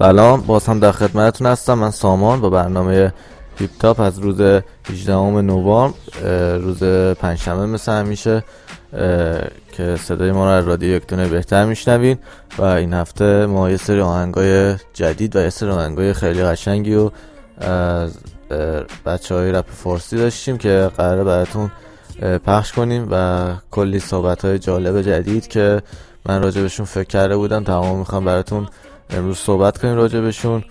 سلام، باز هم در خدمتتون هستم. من سامان با برنامه هیپ تاپ از روز 18 نوامبر، روز پنجشنبه مثل همیشه که صدای ما رو از رادیو یک دونه بهتر میشنوین. و این هفته ما یه سری آهنگای جدید و یه سری آهنگای خیلی قشنگی و از بچهای رپ فارسی داشتیم که قراره براتون پخش کنیم و کلی صحبت‌های جالب جدید که من راجع بهشون فکر کرده بودم تمام میخوام براتون امروز صحبت کنیم راجع بهشون.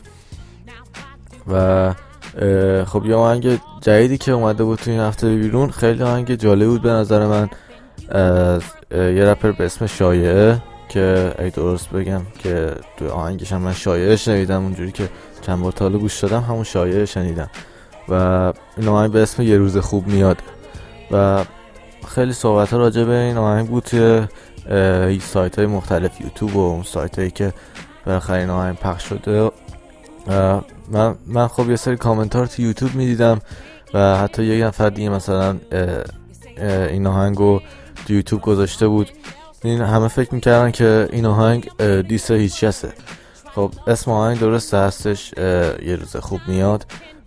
و خب یه آهنگ جدیدی که اومده بود تو این هفته بیرون خیلی آهنگ جالب بود به نظر من، از یه رپر به اسم شایعه که اگه درست بگم که تو آهنگش هم من شایعه شنیدم، اونجوری که چند بار تا حالا گوش دادم همون شایعه شنیدم. و این آهنگ به اسم یه روز خوب میاد و خیلی صحبت ها راجع به این آهنگ بود توی سایت های مختلف، یوتیوب و اون سایت هایی که بالاخره این آهنگ پخش شده. من خب یه سری کامنتار تو یوتیوب میدیدم و حتی یک نفر دیگه مثلا این آهنگو تو یوتیوب گذاشته بود. این همه فکر میکردن که این آهنگ دیس هیچ کسه. خب اسم آهنگ درسته هستش، یه روز خوب میاد،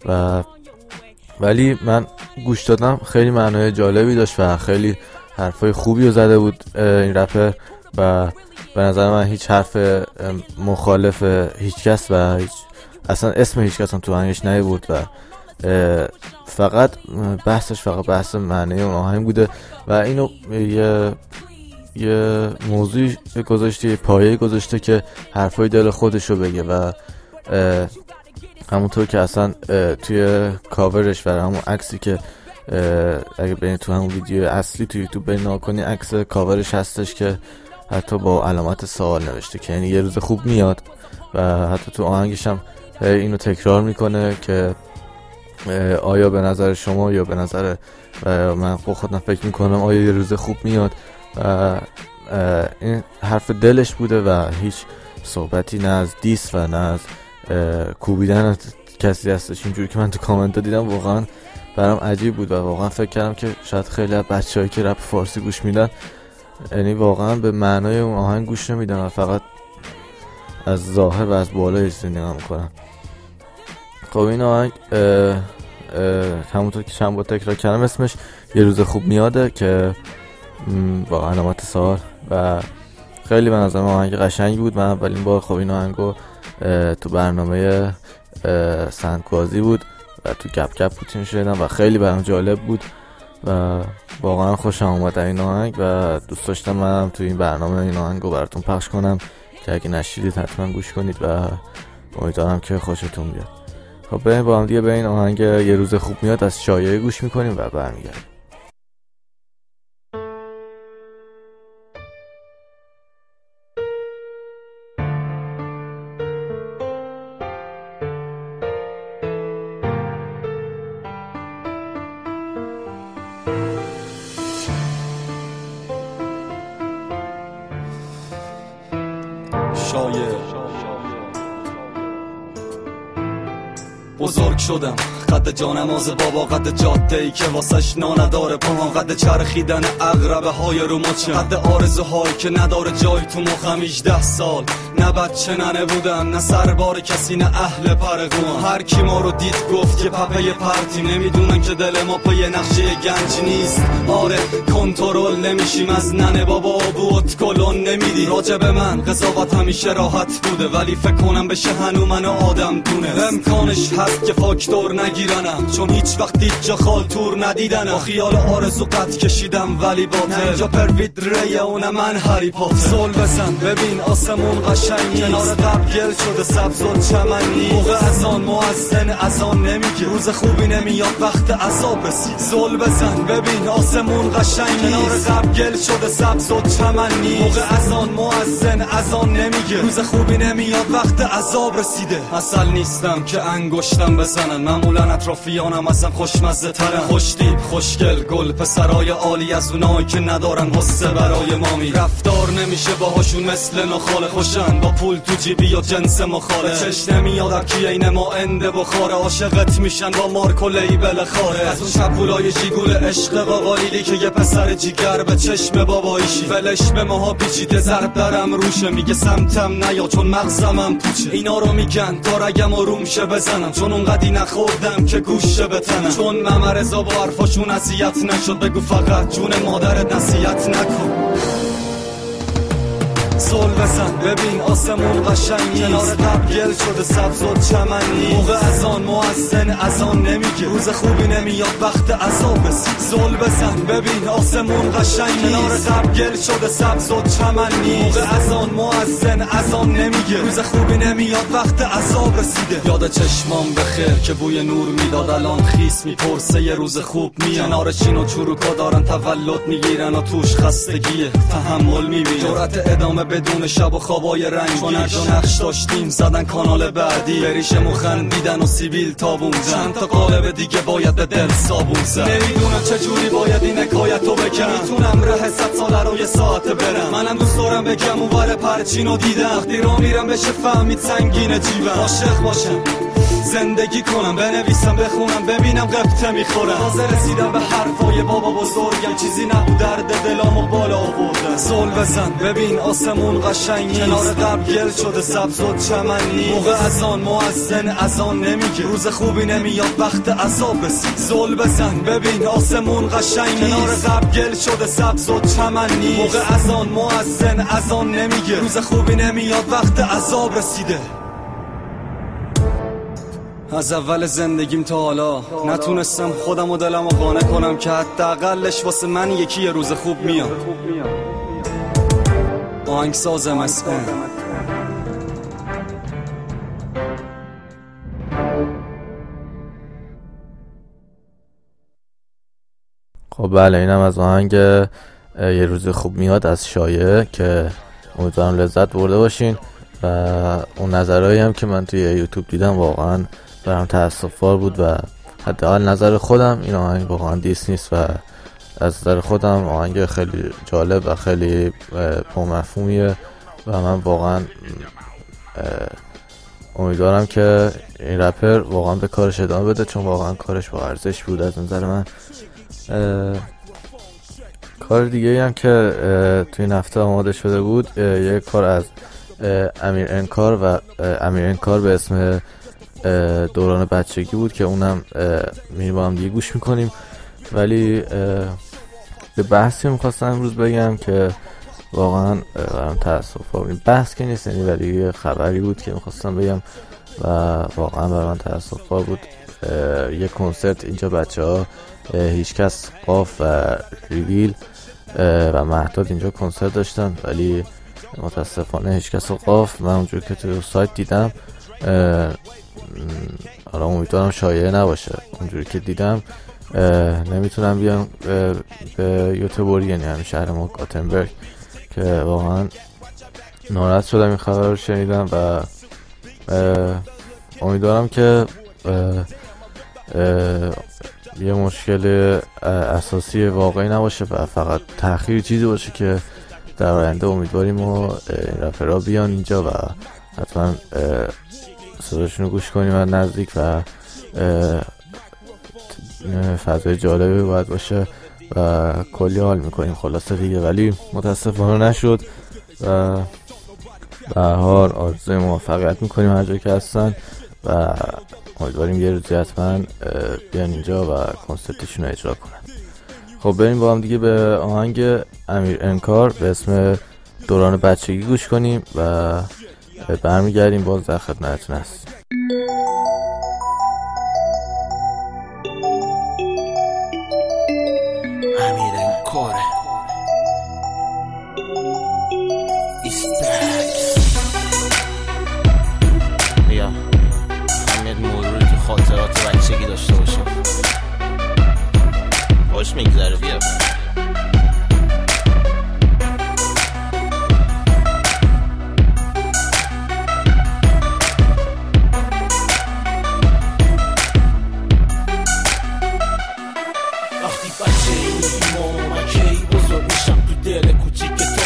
ولی من گوش دادم خیلی معنای جالبی داشت و خیلی حرفای خوبی رو زده بود این رپر و به نظر من هیچ حرف مخالف هیچ کس و اصلا اسم هیچ کس هم تو آهنگش نبود و فقط بحث معنی اون آهنگ بوده و اینو یه موضوعی گذاشته، یه پایه گذاشته که حرفای دل خودشو بگه و همونطور که اصلا توی کاورش و همون عکسی که اگه برین تو همون ویدیو اصلی تو یوتیوب برین کنی، عکس کاورش هستش که حتی با علامت سوال نوشته که یعنی یه روز خوب میاد و حتی تو آهنگش هم اینو تکرار میکنه که آیا به نظر شما یا به نظر من خودم فکر میکنم آیا یه روز خوب میاد. و این حرف دلش بوده و هیچ صحبتی نه از دیس و نه از کوبیدن از کسی هستش. اینجوری که من تو کامنت دیدم واقعا برام عجیب بود و واقعا فکر کردم که شاید خیلی از بچه‌هایی که رپ فارسی گوش میدن یعنی واقعا به معنای اون آهنگ گوش نمیدن و فقط از ظاهر و از بالای نگاه میکنن. خب این آهنگ همونطور که چند بار تکرار کردم اسمش یه روز خوب میاده که با علامت سوال و خیلی به نظرم آهنگ قشنگی بود. من اولین بار خب این آهنگو تو برنامه سندگازی بود و تو گپ گپ پوتین شدم و خیلی برام جالب بود و واقعا خوشم اومد این آهنگ و دوست داشتم منم تو این برنامه این آهنگو براتون پخش کنم که اگه نشیدید حتما گوش کنید و امیدوارم که خوشتون بیاد. خب بریم با هم دیگه به این آهنگ یه روز خوب میاد از شایعه گوش میکنیم و برمیگردیم. بزرگ شدم قد جانماز بابا، قد جاده ای که واسش نداره پاها، قد چرخیدن عقربه های رو مچم، قد آرزوهایی که نداره جای تو مخم. 18 سال نه بچه ننه بودم، نه سربار کسی نه اهل پرگوام. هر کی ما رو دید گفت که پپه پرتیم، نمیدونن که دل ما پای نقشه گنج نیست. آره کنترل نمیشیم از ننه بابا بود کلون نمیدی. راجب من قضاوت همیشه راحت بوده ولی فکر کنم بشه هنو منو آدم دونه. امکانش هست که فاکتور نگیرنم چون هیچ وقت هیچ جا خالتور ندیدنم. با خیال آرزو قد کشیدم ولی باطل، اینجا پروید ریه اونه من هری پاتر. زل بزن ببین آسمون قشنگ کنار قبل گل شده سبز و چمنی. موقع اذان مؤذن اذان نمیگه، روز خوبی نمیاد وقت عذاب رسید. زل بزن ببین آسمون قشنگ کنار قبل گل شده سبز و چمنی. موقع اذان مؤذن اذان نمیگه، روز خوبی نمیاد وقت عذاب رسیده. اصل نیستم که انگشتم بزنن، معمولا اطرافیانم ازم خوشمزه ترن، خوشتیپ خوشگل گل پسرای عالی از اونایی که ندارن غصه برای مامی، رفتار نمیشه باهاشون مثل نخاله، خوشن با پول تو جیبی یا جنس مخاله، چش نمیاد کی عین ما انده بخاره، عاشقت میشن با مارک و لیبل خاره، از اون چپولای جیگول عشق قاقالیلی که یه پسر جیگر به چشم باباییشی، ولش به ماها پیچیده ضرب درم روشه، میگه سمتم نیا چون مغزمم پوچه، اینا رو میگن تا رگم و رومشه بزنم، چون اونقدی نخوردم که گوشه بتنم، چون ممرزا با حرفاشون اذیت نشد، بگو فقط جون مادرت نصیحت نکن. زل بزن ببین آسمون قشنگ، کنار قبل گل شده سبز و چمنی، موقع اذان مؤذن اذان نمیگه، روز خوبی نمیاد وقت عذاب رسید. زل بزن ببین آسمون قشنگ، کنار قبل گل شده سبز و چمنی، موقع اذان مؤذن اذان نمیگه، روز خوبی نمیاد وقت عذاب رسیده. یاد چشمام بخیر که بوی نور میداد، الان خیس میپرسه یه روز خوب میاد، کنار چین و چروکا دارن تولد میگیرن و توش خستگیه تحمل میبینه، جرأت ادامه بدون شب و خوابای رنگی، چون هر جا نقش داشتیم زدن کانال بعدی، بریشمو خندیدن و سیبیل تابون زن، چند تا قالب دیگه باید به دل صابون زن، نمیدونم چجوری باید این حکایتو بگم، میتونم ره 100 ساله رو یه ساعت برم، منم دوست دارم بگم اونور پرچینو دیدم، وقتی را میرم بشه فهمید سنگین جیبم، عاشق باشم زندگی کنم، بنویسم بخونم ببینم قبطه میخورم، تازه رسیدم به حرفای بابا بزرگم، چیزی نبود درد دلامو بالا آوردم. زل بزن ببین آسمون قشنگ، کنار قبل گل شده سبز و چمنی، موقع اذان مؤذن اذان نمیگه، روز خوبی نمیاد وقت عذاب رسید. زل بزن ببین آسمون قشنگ، کنار قبل گل شده سبز و چمنی، موقع اذان مؤذن اذان نمیگه، روز خوبی نمیاد وقت عذاب رسیده. از اول زندگیم تا حالا نتونستم خودم و دلم رو قانع کنم که حداقلش واسه من یکی یه روز خوب میاد. آهنگساز مسئول. خب بله، اینم از آهنگ یه روز خوب میاد از شایعه که امیدوارم لذت برده باشین. و اون نظرهایی هم که من توی یوتیوب دیدم واقعا برام تأسف‌بار بود و حداقل نظر خودم این آهنگ واقعا دیس نیست و از نظر خودم آهنگ خیلی جالب و خیلی پرمفهومیه و من واقعا امیدوارم که این رپر واقعا به کارش ادامه بده، چون واقعا کارش با ارزش بود از نظر من. کار دیگه هم که توی این هفته آماده شده بود یک کار از امیر انکار و امیر انکار به اسم دوران بچگی بود که اونم میریم با هم دیگه گوش میکنیم. ولی به بحثی میخواستم امروز بگم که واقعا برام تأسف‌بار بود. بحث که نیست ولی یه خبری بود که میخواستم بگم و واقعا برام تأسف‌بار بود. یه کنسرت اینجا بچه ها هیچکس، قاف و ریویل و مهداد اینجا کنسرت داشتن، ولی متاسفانه هیچکس و قاف من اونجور که توی سایت دیدم، حالا امیدوارم شایعه نباشه، اونجوری که دیدم نمیتونم بیام به یوتیوبوری، یعنی همین شهر ما گاتنبرگ، که واقعا ناراحت شدم این خبر رو شنیدم و امیدوارم که یه مشکل اساسی واقعی نباشه و فقط تأخیر چیزی باشه که در آینده امیدواریم و این رپرها بیان اینجا و حتما صداشون رو گوش کنیم و نزدیک و فضای جالبی باید باشه و کلی حال میکنیم خلاصه دیگه. ولی متاسفانه نشد و به هر حال آرزوی موفقیت میکنیم هر جایی که هستن و امیدواریم یه روزی حتما بیان اینجا و کنسرتشون رو اجرا کنن. خب بریم با هم دیگه به آهنگ امیر انکار به اسم دوران بچگی گوش کنیم و برمیگردیم باز در خدمتتون هستیم. امیر انکار بیا همین مروری تو خاطرات بچگی داشته باشم، خوش میگذره. بیا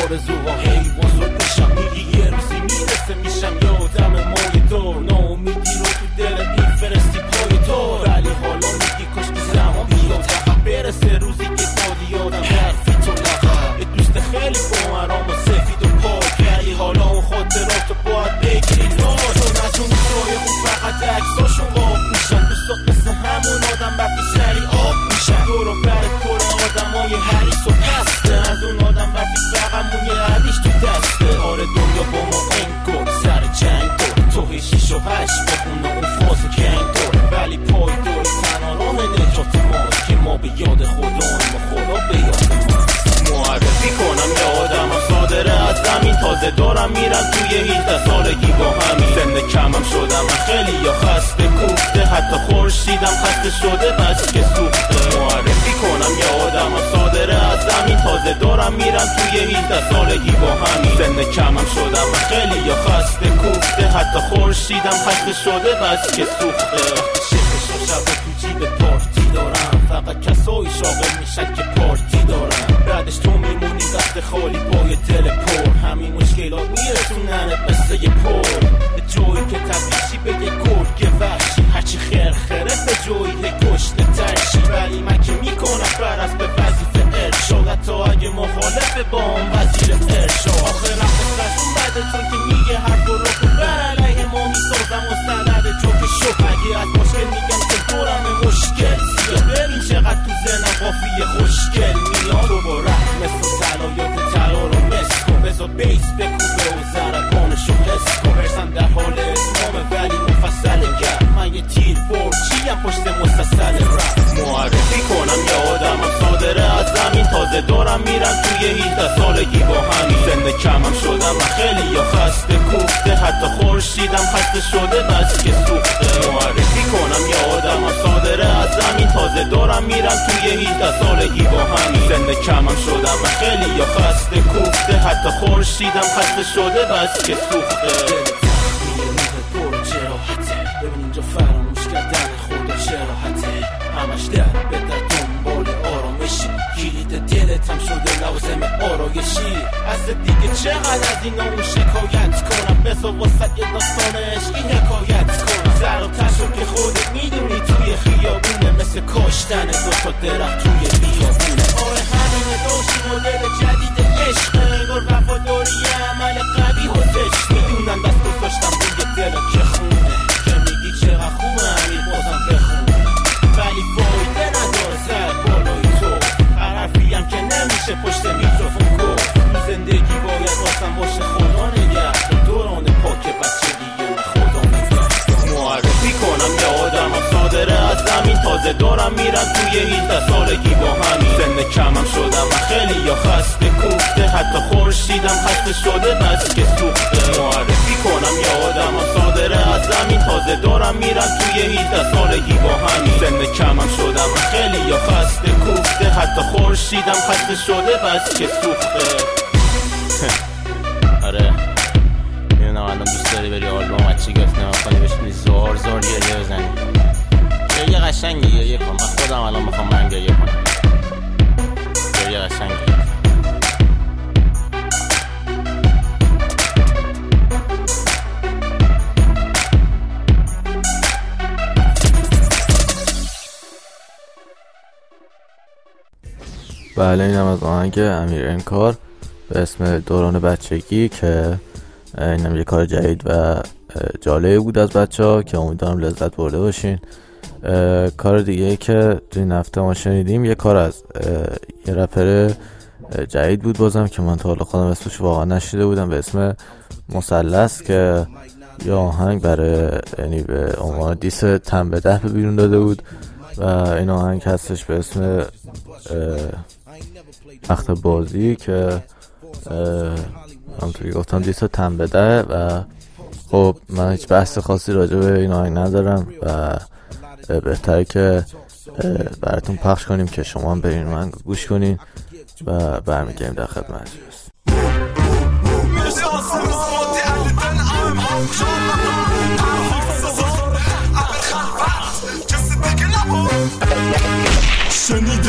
آرزوها هی بزرگ میشم میگی یه روزی میرسه میشم یادم مای دور ناامیدی رو تو دل میفرستی پای تو ولی حالا میگی کاش که زمان بیاد فقط برسه روزی که دادی یادم حرفی تو لقب یه دوست خیلی بامرام و سفید و پاک ولی حالا اون خاطراتو باید بگیری ناز چون از اون روی اون فقط عکساشون قاب میشن دوستات مثل همون آدم وقتی سری آب میشن دور و برت پر آدمای حریص و پسته از اون آدم وقتی فقط یه عدیش تو دسته آره دنیا با ما انگار سر جنگ دور تو 6 و 8 بخونه اون فاز کنگ دور ولی پای دور تنها راه نجات ماست که ما به یاد خودمون و خدا به یاد ماست معرفی کنم یادم صادره از زمین تازه دارم میرم توی 18 سالگی با همین سن کمم شدم من خیلی یا خسته کوفته حتی خورشیدم خسته شده بس که سوخته معرفی کنم یادم صادره از زمین تازه دارم میرم توی 18 سالگی با همین سن کمم شدم من خیلی یا خسته کوفته حتی خورشیدم خسته شده بس که سوخته شکش و شب تو جیب پارتی دارم فقط کسایی شاغل میشن که پارتی دارم بعدش تو میمونی دست خالی با یه دل پر همین مشکلات میرسوننت مثل یه پر به جایی که تبیشی به یه گرگ وحشی هرچی خرخره به جایی گشنه ترشی ولی من که میکنم برس به وظیفه ارشاد تا اگه مخالف با هم وزیر ارشاد آخر رفتشون بده چون که میگه حرف رو بر علیه ما میسازم و سنده چوک شو اگه از مشکل میگم که دورم مشکل سیا ببین چقدر تو زنم قافیه خوشگل میاد تو با رحم مثل تلایات تلا رو مس کن بذار بیس بکوبه و زربانشو حس کن برسن در حال اتمامه ولی مفصل گرد من یه تیر برچیم پشت مسلسل رفت معرفی کنم یادم صادره از زمین تازه دارم میرم توی 18 سالگی با همین سن کمم شدم من خیلی یا خسته کوفته حتی خورشیدم خسته شده بس که سوخته معرفی کنم یادم صادره از زمین تازه دارم میرم توی 18 سالگی با همین سن کمم شدم من خیلی یا خسته کوفته حتی خورشیدم خسته شده بس که سوخته ببین اینجا فراموش کردن خدا چراحته همش در به در دنبال آرامشی کلید دلت هم شده لازم آرایشی از دیگه چقدر از اینا اون شکایت کنم بذار واسه یه داستان عشقی حکایت کنم زر و تشو که خودت میدونی توی خیابونه مثل کاشتن دوتا درخت توی بیابونه آره همینه داشتی مدل جدید عشق انگار وفاداری عمل قبیح و زشت میدونم دست گذاشتم روی دل که خونه که میگی چقدر خوبه همین بازم بخونه ولی فایده نداره سر بالای تو هر حرفی هم که نمیشه پشت میکروفون گفت زندگی باید واسم باشه خدا نگه دوران پاک بچگی من خدا نگه معرفی کنم یادم صادره از زمین تازه دارم میرم توی 18 سالگی با همین سن کمم شدم من خیلی یا خسته کوفته حتی خورشیدم خسته شده بس که سوخته معرفی کنم یادم صادره از زمین تازه دارم میرم توی 18 سالگی با همین سن کمم شدم من خیلی یا خسته کوفته حتی خورشیدم خسته شده بس که سوخته آره میدونم الان دوست داری بری آلبوم بچه گفت نمکنی بشنی زار زار گریه بزنی گریه قشنگی گریه کن من خودم الان میخوام من گریه کنم گریه قشنگی بله اینم از آهنگ امیر انکار به اسم دوران بچگی که اینم یه کار جدید و جالبی بود از بچه ها که امیدوارم لذت برده باشین. کار دیگه که توی این هفته ما شنیدیم یه کار از یه رپر جدید بود بازم که من تا حالا خودم اسمش واقعا نشیده بودم به اسم مثلث که یه آهنگ برای یعنی به عنوان دیس تن به ده بیرون داده بود و این آهنگ هستش به اسم اخت بازی که همونطوری گفتم دیس تن به ده و خب من هیچ بحث خاصی راجع به این آهنگ ندارم و بهتره که براتون پخش کنیم که شما هم برین من گوش کنین و برمیگردیم در خدمت. شنیدم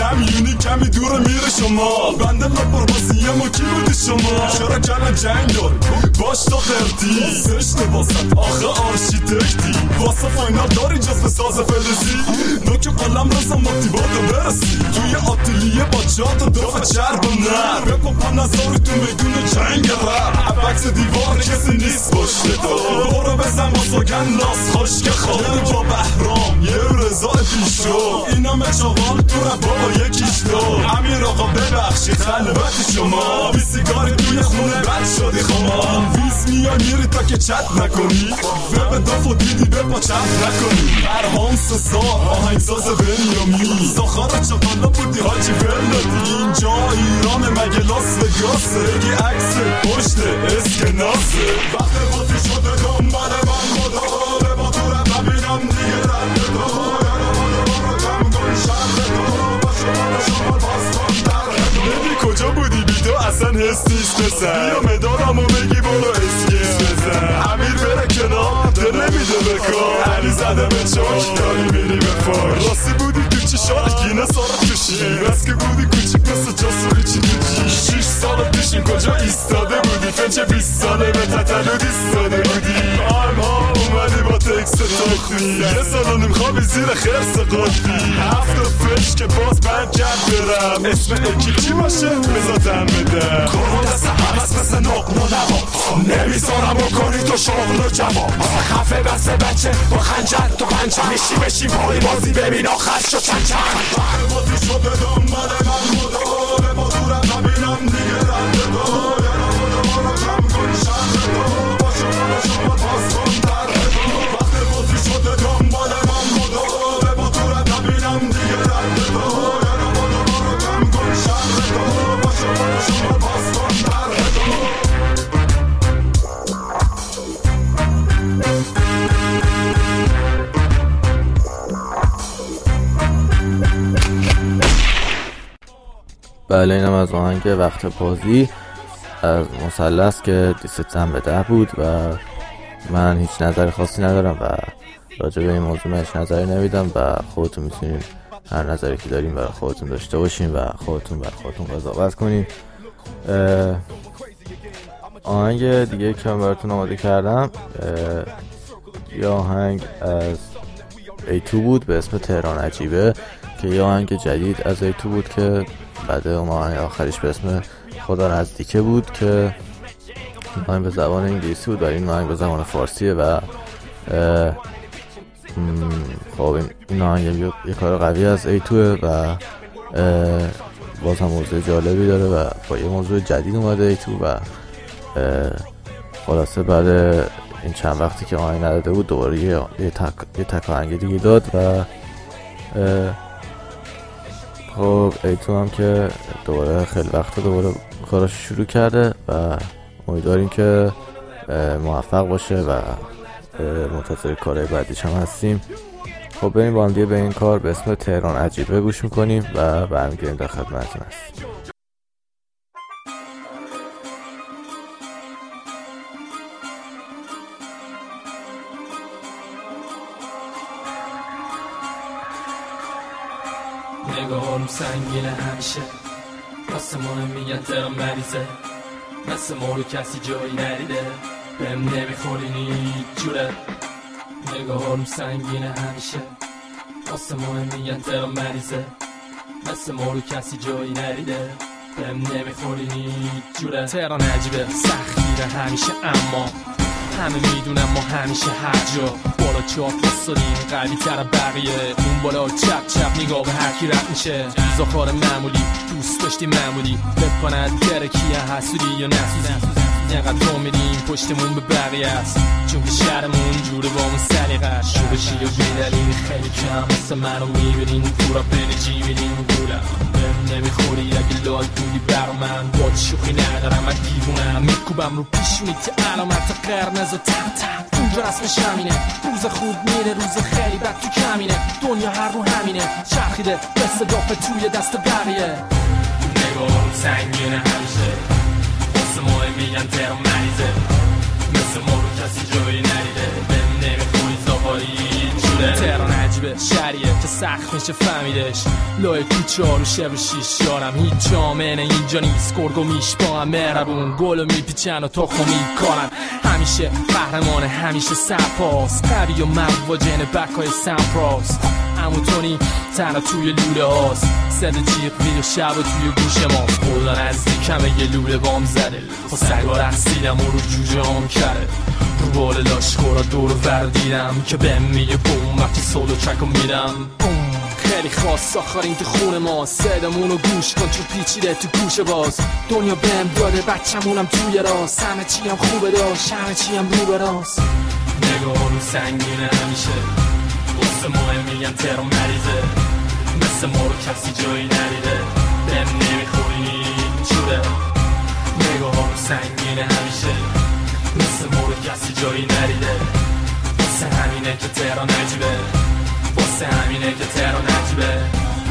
کمیونی کمی دور میره شما بنده لپار بازیه ما کی بودی شما چرا کلم جنگ داری باش تا خرتی سرشت واسط آخه آرشیتکتی واسه فاینال داری جز به ساز فلزی نوک قلم رسم وقتی بادا برسی توی آتلیه با جات و دفع چرب و نر بپاپم نظاری تو میدون جنگ رب عکس دیوار کسی نیست پشت تو برو بزن با ساگن لاس خشک خواه یه رو با بهرام یه رو رضا پیشو اینا مچاقال تو رب بابا یکیش تو امیر آقا ببخشید خلوت شما بی سیگاری توی خونه بد شدی خما ویز میای میری تا که چت نکنی وب داف و دیدی بپا چت نکنی پرهام سسار آهنگساز بنیامی ساخار چاقالا بودی حاجی ولادی اینجا ایران مگه لاس وگاسه بگی عکس پشت اسکناسه وقت بازی شده دنبال من خدا به با تو رب نبینم دیگه رد دو یارو بارو کم کن شرد دو با شما باز کن در دو ببی کجا بودی بی تو اصلا حس نیست بسن بیا مدارمو بگی برو اسکیس بزن امیر بره کنار دل نمیده بکار علی زده به چاک داری میری به فار راستی بودی تو چی شارک گینه سارا کشی بس که بودی کوچیک مثل جاسوری چی تو جی 6 سال پیشین کجا ایستاده بودی فنچه 20 ساله به تتلو دیستاده بودی ها اومدی با تکس تاختی یه سال و نیم خوابی زیر خرس قطبی هفت فش که باز بند کرد برم اسم اکی چی باشه بزادم بدم کارو دست همست مثل نقل و نواب نمیذارم بکنی تو شغل و جواب خفه بسته بچه با خنجر تو پنچر میشی بشی پای بازی ببین آخر شو چند بحر بازی شده دنبال من خدا به با دورم نبینم دیگه رد دو یارو بارو کم کن شرد دو با شما باز کن در دو بحر بازی شده دنبال من خدا به با دورم نبینم دیگه رد دو یارو بارو کم کن شرد دو با شما باز کن در دو بله اینم از آهنگ وقت بازی از مثلث که 13 بود و من هیچ نظر خاصی ندارم و راجع به این موضوع هیچ نظری نمیدم و خودتون میتونین هر نظری که دارین برای خودتون داشته باشین و خودتون برای خودتون قضاوت کنین. آهنگ دیگه که من براتون آماده کردم یه آهنگ از A2 بود به اسم تهران عجیبه که یه آهنگ جدید از A2 بود که بعد اون آهنگ آخریش به اسم خدا نزدیکه بود که آهنگ به زبان انگلیسی بود و این آهنگ به زبان فارسیه و خب این آهنگ یه کار قوی از A2 و باز هم موضوع جالبی داره و با یه موضوع جدید اومده A2 و خلاصه بعد این چند وقتی که آهنگ نداده بود دوباره یه تک آهنگ دیگه داد و خب A2 هم که دوباره خیلی وقت دوباره کاراش شروع کرده و امیدواریم که موفق باشه و منتظر کارهای بعدیش هم هستیم. خب بریم با هم دیگه به این کار به اسم تهران عجیبه گوش میکنیم و برمیگردیم در خدمتتون هستیم. نگاهارم سنگینه همیشه واسه ما میگن تهران مریضه مثل ما رو کسی جایی نریده بهم نمیخوری هیچ جوره نگاهارم سنگینه همیشه واسه ما میگن تهران مریضه مثل ما رو کسی جایی نریده بهم نمیخوری هیچ جوره تهران عجیبه سختیره همیشه اما همه میدونم ما همیشه هر جا بالا چاپ بستادیم قوی تر بقیه اون بالا چپ چپ نگاه به هر کی رد میشه زخار معمولی دوست داشتی معمولی بکند در کیه حسودی یا نسوزی اینقدر تو میدیم پشتمون به بقیه است چون که شهرمون جوره با اون سلیقه شورشی و بیدلیل خیلی کم مثل منو میبینین پورا بنجی میدین گولم بهم نمیخوری اگه لال بودی برا من با شوخی ندارم من دیوونم میکوبم رو پیشونی که علامت قرمز و تق اونجا رسمش همینه روز خوب میره روز خیلی بد تو کمینه دنیا هر رو همینه چرخیده دست دافه توی دست بقیه نگاه سنگینه همیشه واسه ما میگن تهران مریضه مثل ما رو کسی جایی نریده بهم نمیخوری زاهاری جوره. تهران عجیبه شهریه که سخت میشه فهمیدش. لای کوچه ها رو شب و شیش یارم، هیچ جامعه اینجا نیست. گرگو میش با هم مهربون، گل و میپیچن و تخم میکنن. همیشه قهرمانه، همیشه سرپاس، قوی و مواجه بکای سمپراس. همونطوری تنها توی لوله هاست، صد جیغ ویل شب و توی گوش ماست. خدا نزدیکمه یه لوله بام زده، با سگا رقصیدم و رو جوجه هم کرده. رو بال لاشخورا دور وردیدم که بهم میگه بوم وقتی سولو ترکو میدم. خیلی خاص آخرین تو خون ما، صدامونو گوش کن چون پیچیده تو گوش باز. دنیا بهم داده بچمونم توی راست، همه چی هم خوبه داشت، همه چی هم رو براست. نگاه رو سنگینه همیشه، واسه مهم میگم تهران مریضه. مثل ما رو کسی جایی ندیده، بهم نمیخوری چوره. نگاه رو سنگینه همیشه، مثل ما رو کسی جایی ندیده. واسه همینه که تهران عجیبه، واسه همینه که تهران عجیبه.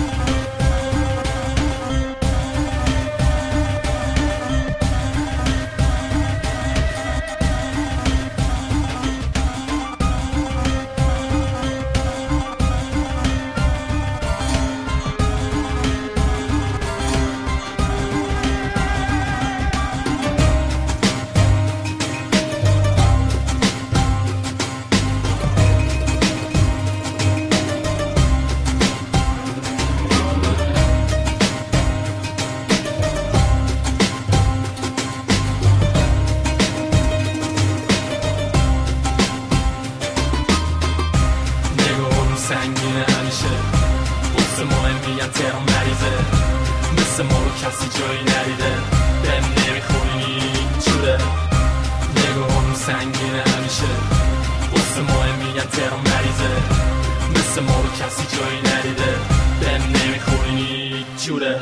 سنگینه همیشه، واسه مهم میگن تهران مریضه. مثل ما رو کسی جایی ندیده، بهم نمیخوری چوره. نگاهم سنگینه همیشه، واسه مهم میگن تهران مریضه. مثل ما رو کسی جایی ندیده، بهم نمیخوری چوره.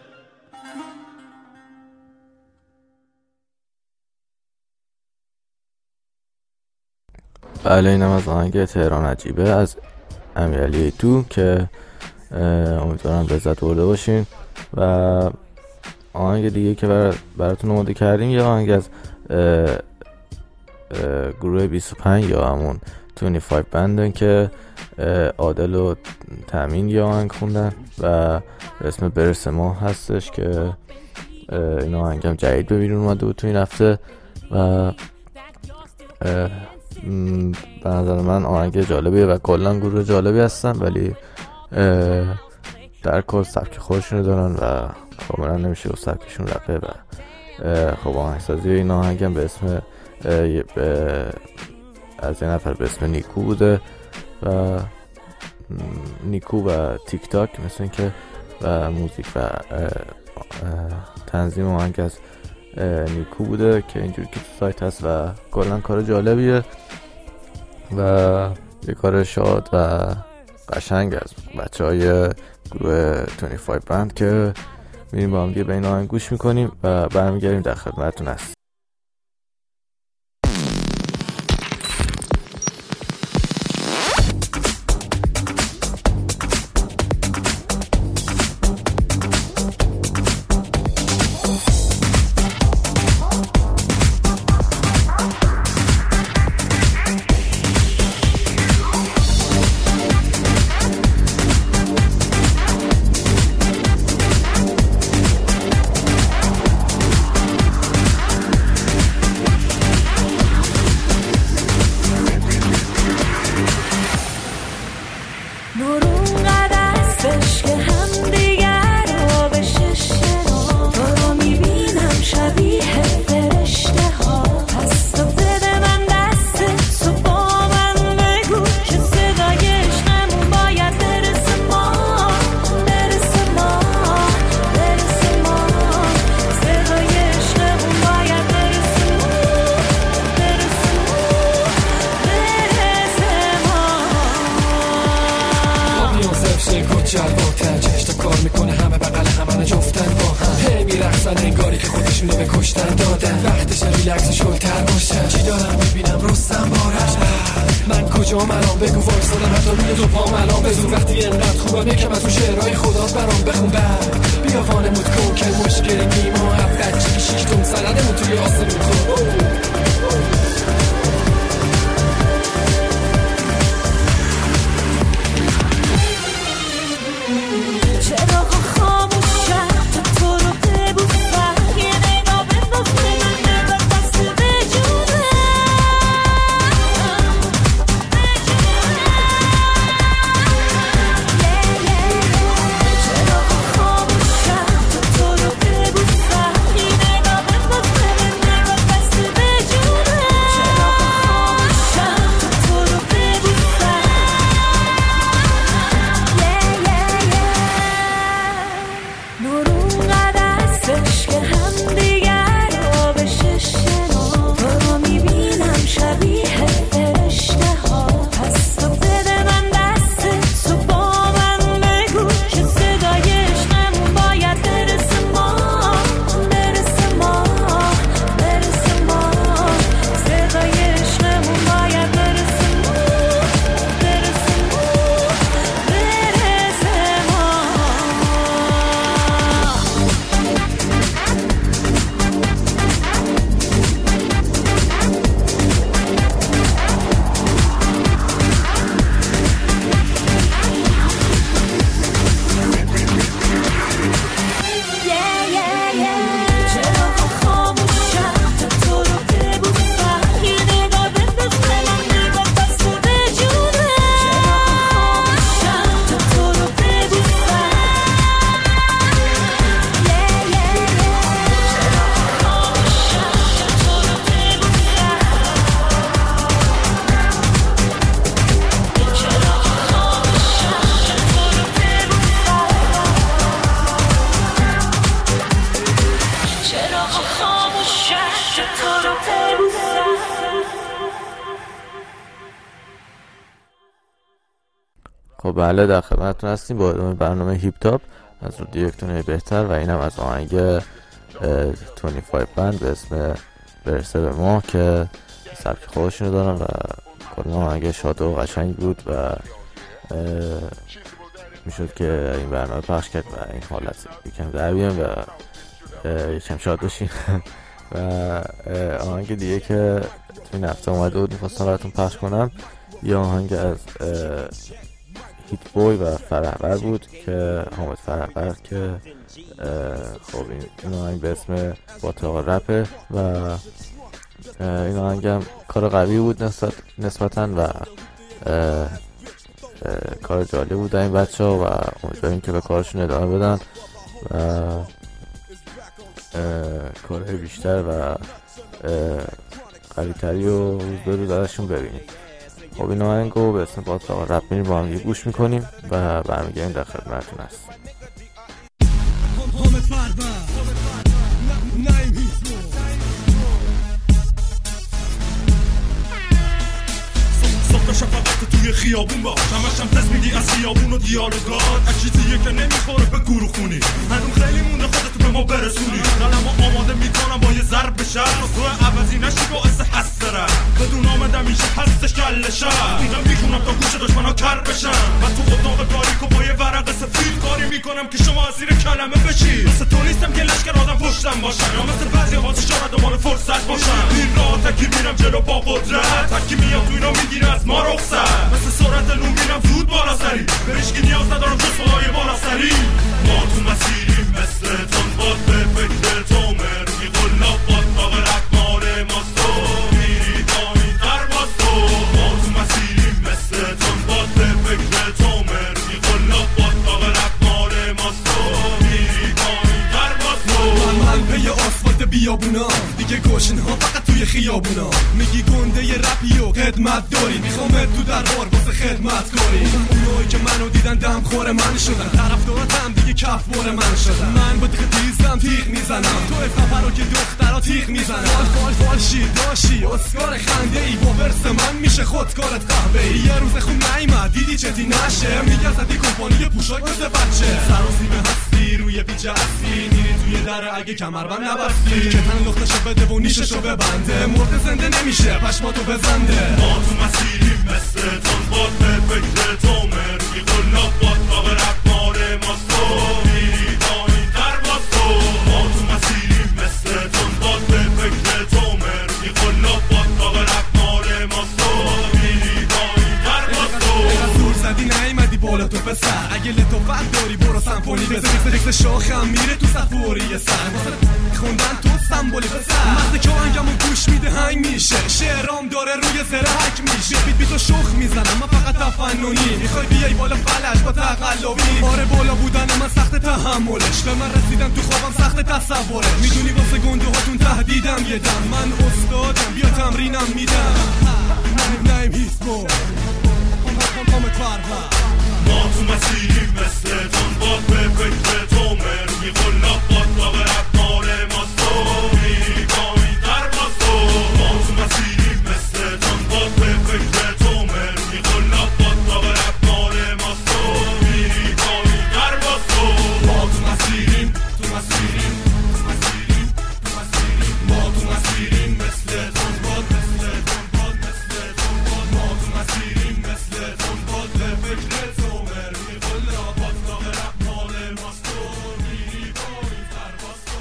بله اینم از آهنگ تهران عجیبه از امیرعلی تو که امیدوارم لذت برده باشین. و آهنگ دیگه که براتون آماده کردیم یه آهنگ از گروه 25 یا همون 25 بندن که عادل و تامین یه آهنگ خوندن و به اسم برس ما هستش که این آهنگ هم جدید به بیرون اومده بود تو این هفته و به نظر من آهنگ جالبیه و کلا گروه جالبی هستن، ولی در کل سبک خودشونو دارن و کاملا نمیشه و سبکشون رفه. و خب آهنگسازی این آهنگ هم به اسم از یه نفر به اسم نیکو بوده و نیکو و تیک تاک مثل این که و موزیک و تنظیم آهنگ از نیکو بوده که اینجوری که تو سایت هست و کلا کار جالبیه و یه کار شاد و قشنگ از بچه های گروه 25 بند که میریم با هم دیگه به این آهنگ گوش میکنیم و برمیگردیم در خدمتتون هست. خب بله، در خدمتتون هستیم با برنامه هیپ تاپ از رادیو یک دنیای بهتر و اینم از آهنگ 25 بند به اسم برسه به ما که سبک خودشونو دارن و کلا آهنگ شاد و قشنگ بود و میشد که این برنامه پخش کرد و این حالت یکم در بیان و یکم شاد باشین. و آهنگ دیگه که تو این هفته اومده بود میخواستم براتون پخش کنم یه آهنگ از هیت بوی و فرهبر بود که حامد فرهبر که خب این آهنگ به اسم باطلاق رپه و این آهنگ هم کار قوی بود نسبتاً و کار جالب بود این بچه ها و امیدواریم که به کارشون ادامه بدن و کارهای بیشتر و قوی‌تری و روز به روز ازشون ببینیم. خب این آهنگ رو به اسم باطلاق رپ میریم با هم یه گوش میکنیم و برمیگردیم در خدمتتون هست. شفقت توی خیابون باش همش هم تست میدی از خیابون و دیالوگات از چیزیه که نمیخوره به گروه خونی هنوز خیلی مونده خودتو به ما برسونی قلمو آماده میکنم با یه ضرب به شهر تو عوضی نشی باعث حس دارم بدون آمدم میشه هستش کل شهر اینجا میخونم تا گوش دشمنا کر بشن من تو اتاق تاریک و با یه ورق سفید کاری میکنم که شما اسیر کلمه بشی مثل تو نیستم که لشکر آدم پشتم باشن یا مثل بعضی بازیشارا دنبال فرصت باشن این راه تکی میرم جلو با قدرت تکی میام تو اینا میگیره از ما رخصت مثل سرعت نور میرم زود بالا سری به هیچکی نیاز ندارم جز خدای بالا سری ما تو مسیریم مثل تنباد به فکر تومه روی قلاب باطلاق رپ مال ماست تو میری دانی در باز تو ما تو مسیریم مثل تنباد به فکر تومه روی قلاب باطلاق رپ مال ماست تو میری دانی در باز تو من پی آسفالت بیابونا دیگه گوشن ها فقط توی خیابونا میگی گنده ی رپی و خدمت داری میخوامت تو دربار واسه خدمت کاری اونایی که منو دیدن دم خور من شدن طرفداراتم دیگه کف بار من شدن من با تیغ تیزم تیغ میزنم تو افرا که دخترا تیغ میزنن فالشی داشی اسکار خنده ای با ورس من میشه خودکارت قهوه ای یه روز خون نیمد دیدی چتی نشه میگه زدی کمپانی پوشاک واسه بچه سراسیمه هستی روی بیجه هستی میری توی در اگه کمربند نبستی که تن لختشو بده و نیششو ببنده مرد زنده نمیشه پشماتو بزنده ما تو مسیریم مثل تنباد به فکر تومه روی قلاب باطلاق رپ مال ماست تو میری دانی در باز تو ما تو مسیریم مثل تنباد به فکر تومه روی قلاب باطلاق رپ مال ماست تو میری دانی در باز تو زور زدی نیومدی بالا تو پسر اگه لطفت داری برو سمفونی بزن فکر شاخم میره تو صفوری سر خوندن تو سمبولی بسر مغز که آهنگمو گوش میده هنگ میشه شعرام داره روی زرهک میشه بی تو شخ میزنم من فقط تفننی میخوای بیای بالا فلش با تقلبی آره بالا بودن من سخت تحملش به من رسیدم تو خوابم سخت تصورش میدونی واسه گنده هاتون تهدیدم یه دم من استادم بیا تمرینم میدم نیم هیست بو حامد فرهبر ما تو مسیریم مثل تنباد به فکر تومه روی قلاب باطلاق رپ مال ماست تو میری دانی در باز تو ما تو مسیریم مثل تنباد به فکر تومه روی قلاب باطلاق رپ مال ماست تو میری دانی در باز تو ما تو مسیریم ما تو مسیریم مثل تنباد ما تو مسیریم مثل تنباد به فکر تومه روی قلاب باطلاق رپ مال ماست تو میری دانی در باز تو.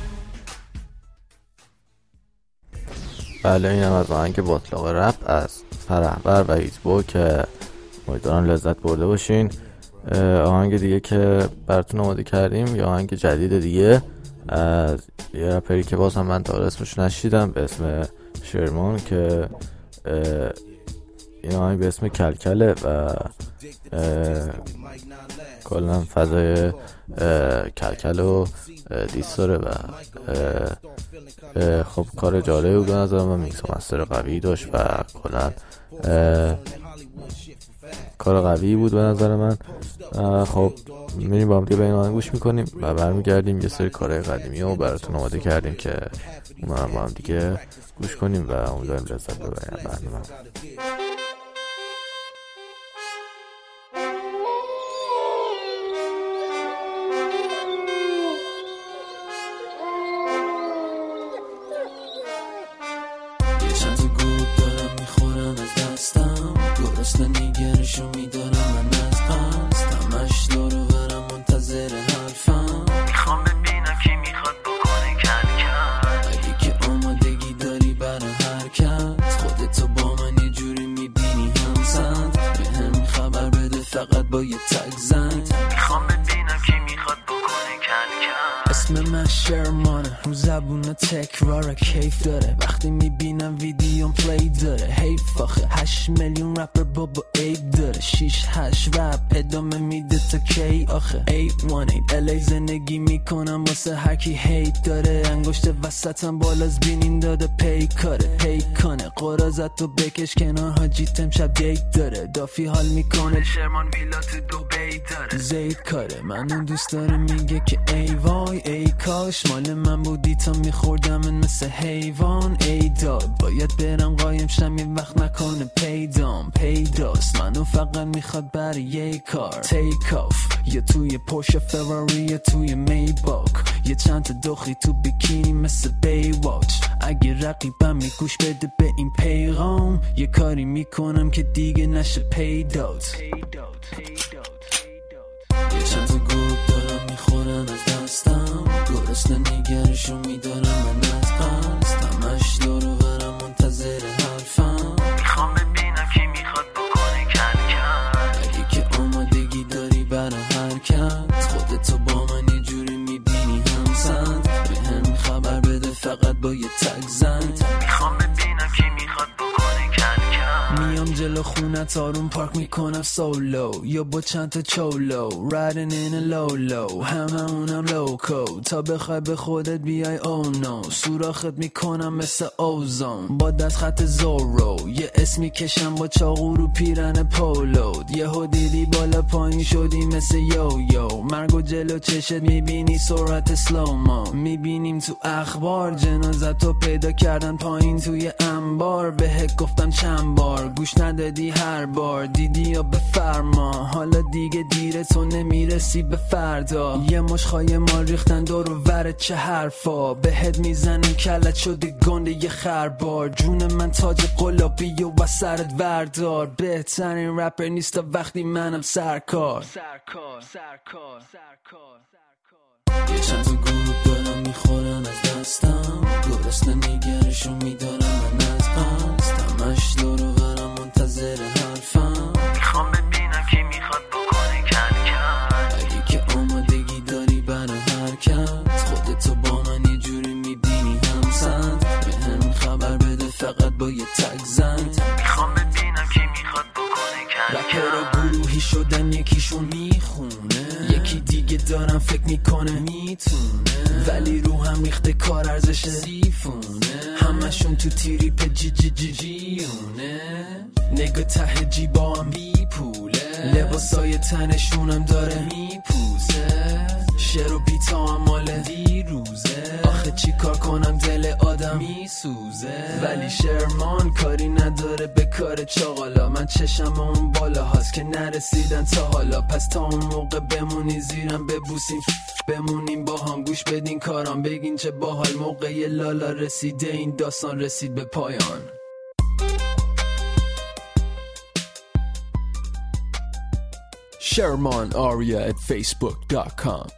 بله این هم از آهنگ باطلاق رپ از فرهبر و هیت بوی که امیدوارم لذت برده باشین. آهنگ دیگه که براتون آماده کردیم یا آهنگ جدید دیگه از یه رپری که باز هم من تا اسمش نشیدم به اسم شرمان که این آهنگ به اسم کلکله و کلا فضای کلکل و دیس داره و خب کار جالبی بود به نظر من، میکس و مستر قوی داشت و کلا کار قوی بود به نظر من. خب میریم با هم دیگه به این آهنگ گوش میکنیم و برمیگردیم یه سری کارهای قدیمی رو براتون آماده کردیم که اونا رو با هم دیگه گوش کنیم و امیدواریم لذت ببریم برنامه. اسم من شرمانه، رو زبون تکراره، کیف داره وقتی میبینم ویدیوم پلی داره. حیف آخه 8 میلیون رپر بابا عیب داره، 6-8 رپ ادامه میده تا کی آخه. 818 الی زندگی میکنم واسه هرکی هیت داره، انگشت وسطم بالاز بینین داده پی کاره. پی کنه قرازت و بکش کنار حاجیت امشب دیت داره، دافی حال میکنه شرمان ویلا تو دوبی داره. زید کاره منو دوست داره میگه که ای وای ای کاش مال من بودی تا میخوردم مثل حیوان. ای داد باید برم قایم شم یه وقت نکنه پیداست منو فقط میخواد برای یه کار. تیک آف یا توی پورش فراری یا توی میباک، یه چند تا دخی تو بیکینی مثل بی واچ. اگه رقیبم میگوش بده به این پیغام، یه کاری میکنم که دیگه نشه پیدات. یه چند تا گروه دارم میخورن از دستم، گرسنه نگرشو میدارم من از پس. همش دور و برم منتظر حرفم، میخوام ببینم کی میخواد بکنه کل. اگه که آمادگی داری برای حرکت، خودتو با من یه جوری میبینی همسند. به هم خبر بده فقط با یه تک زند، میخوام ببینم کی میخواد بکنه کل. میام جلو خونت آروم پارک میکنم سولو یا با چند تا چولو، riding in a low low همونم لوکو. تا بخوای به خودت بیای او نو، سوراخت میکنم مثل اوزون با دست خط زورو. یه اسمی کشم با چاقو رو پیرن پولو، یهو دیدی بالا پایین شدی مثل یو مرگو جلو چشت میبینی سرعت سلومو. میبینیم تو اخبار جنازتو پیدا کردن پایین توی انبار، بهت گفتم چند بار گوش ندادی، هر بار دیدی یا بفرما. حالا دیگه دیره تو نمیرسی به فردا، یه مشخای مال ریختن دور و ورد چه حرفا، بهت میزنن کلت شده گنده یه خربار. جون من تاج قلابی و سرت وردار، بهترین رپر نیست تا وقتی منم سرکار. یه چند تا گروه دارم میخورن از دستم، گرسنه نگرشو میدارم من از پس. همش دور و برم منتظر حرفم، میخوام ببینم کی میخواد بکنه کل. اگه که آمادگی داری برای حرکت، خودتو با من یه جوری میبینی همسند. به هم خبر بده فقط با یه تک زند، میخوام ببینم کی میخواد بکنه کل. رپرها گروهی شدن یکیشون میخونه، یکی دیگه دارم فکر میکنه میتونه، ولی رو هم ریخته کار ارزش زیفونه. همشون تو تریپ جیونه، نگاه ته جیبا هم بی پوله، لباسای تنشونم داره میپوزه. شعر و بیتا هم مال دیروزه، آخه چی کار کنم دل آدم میسوزه. ولی شرمان کاری نداره به کار چاقالا، من چشم اون بالا هاست که نرسیدن تا حالا. پس تا اون موقع بمونی زیرم ببوسیم، بمونیم با هم گوش بدین کارام، بگین چه باحال موقع لالا رسیده این داستان رسید به پایان. Sherman Aria at facebook.com.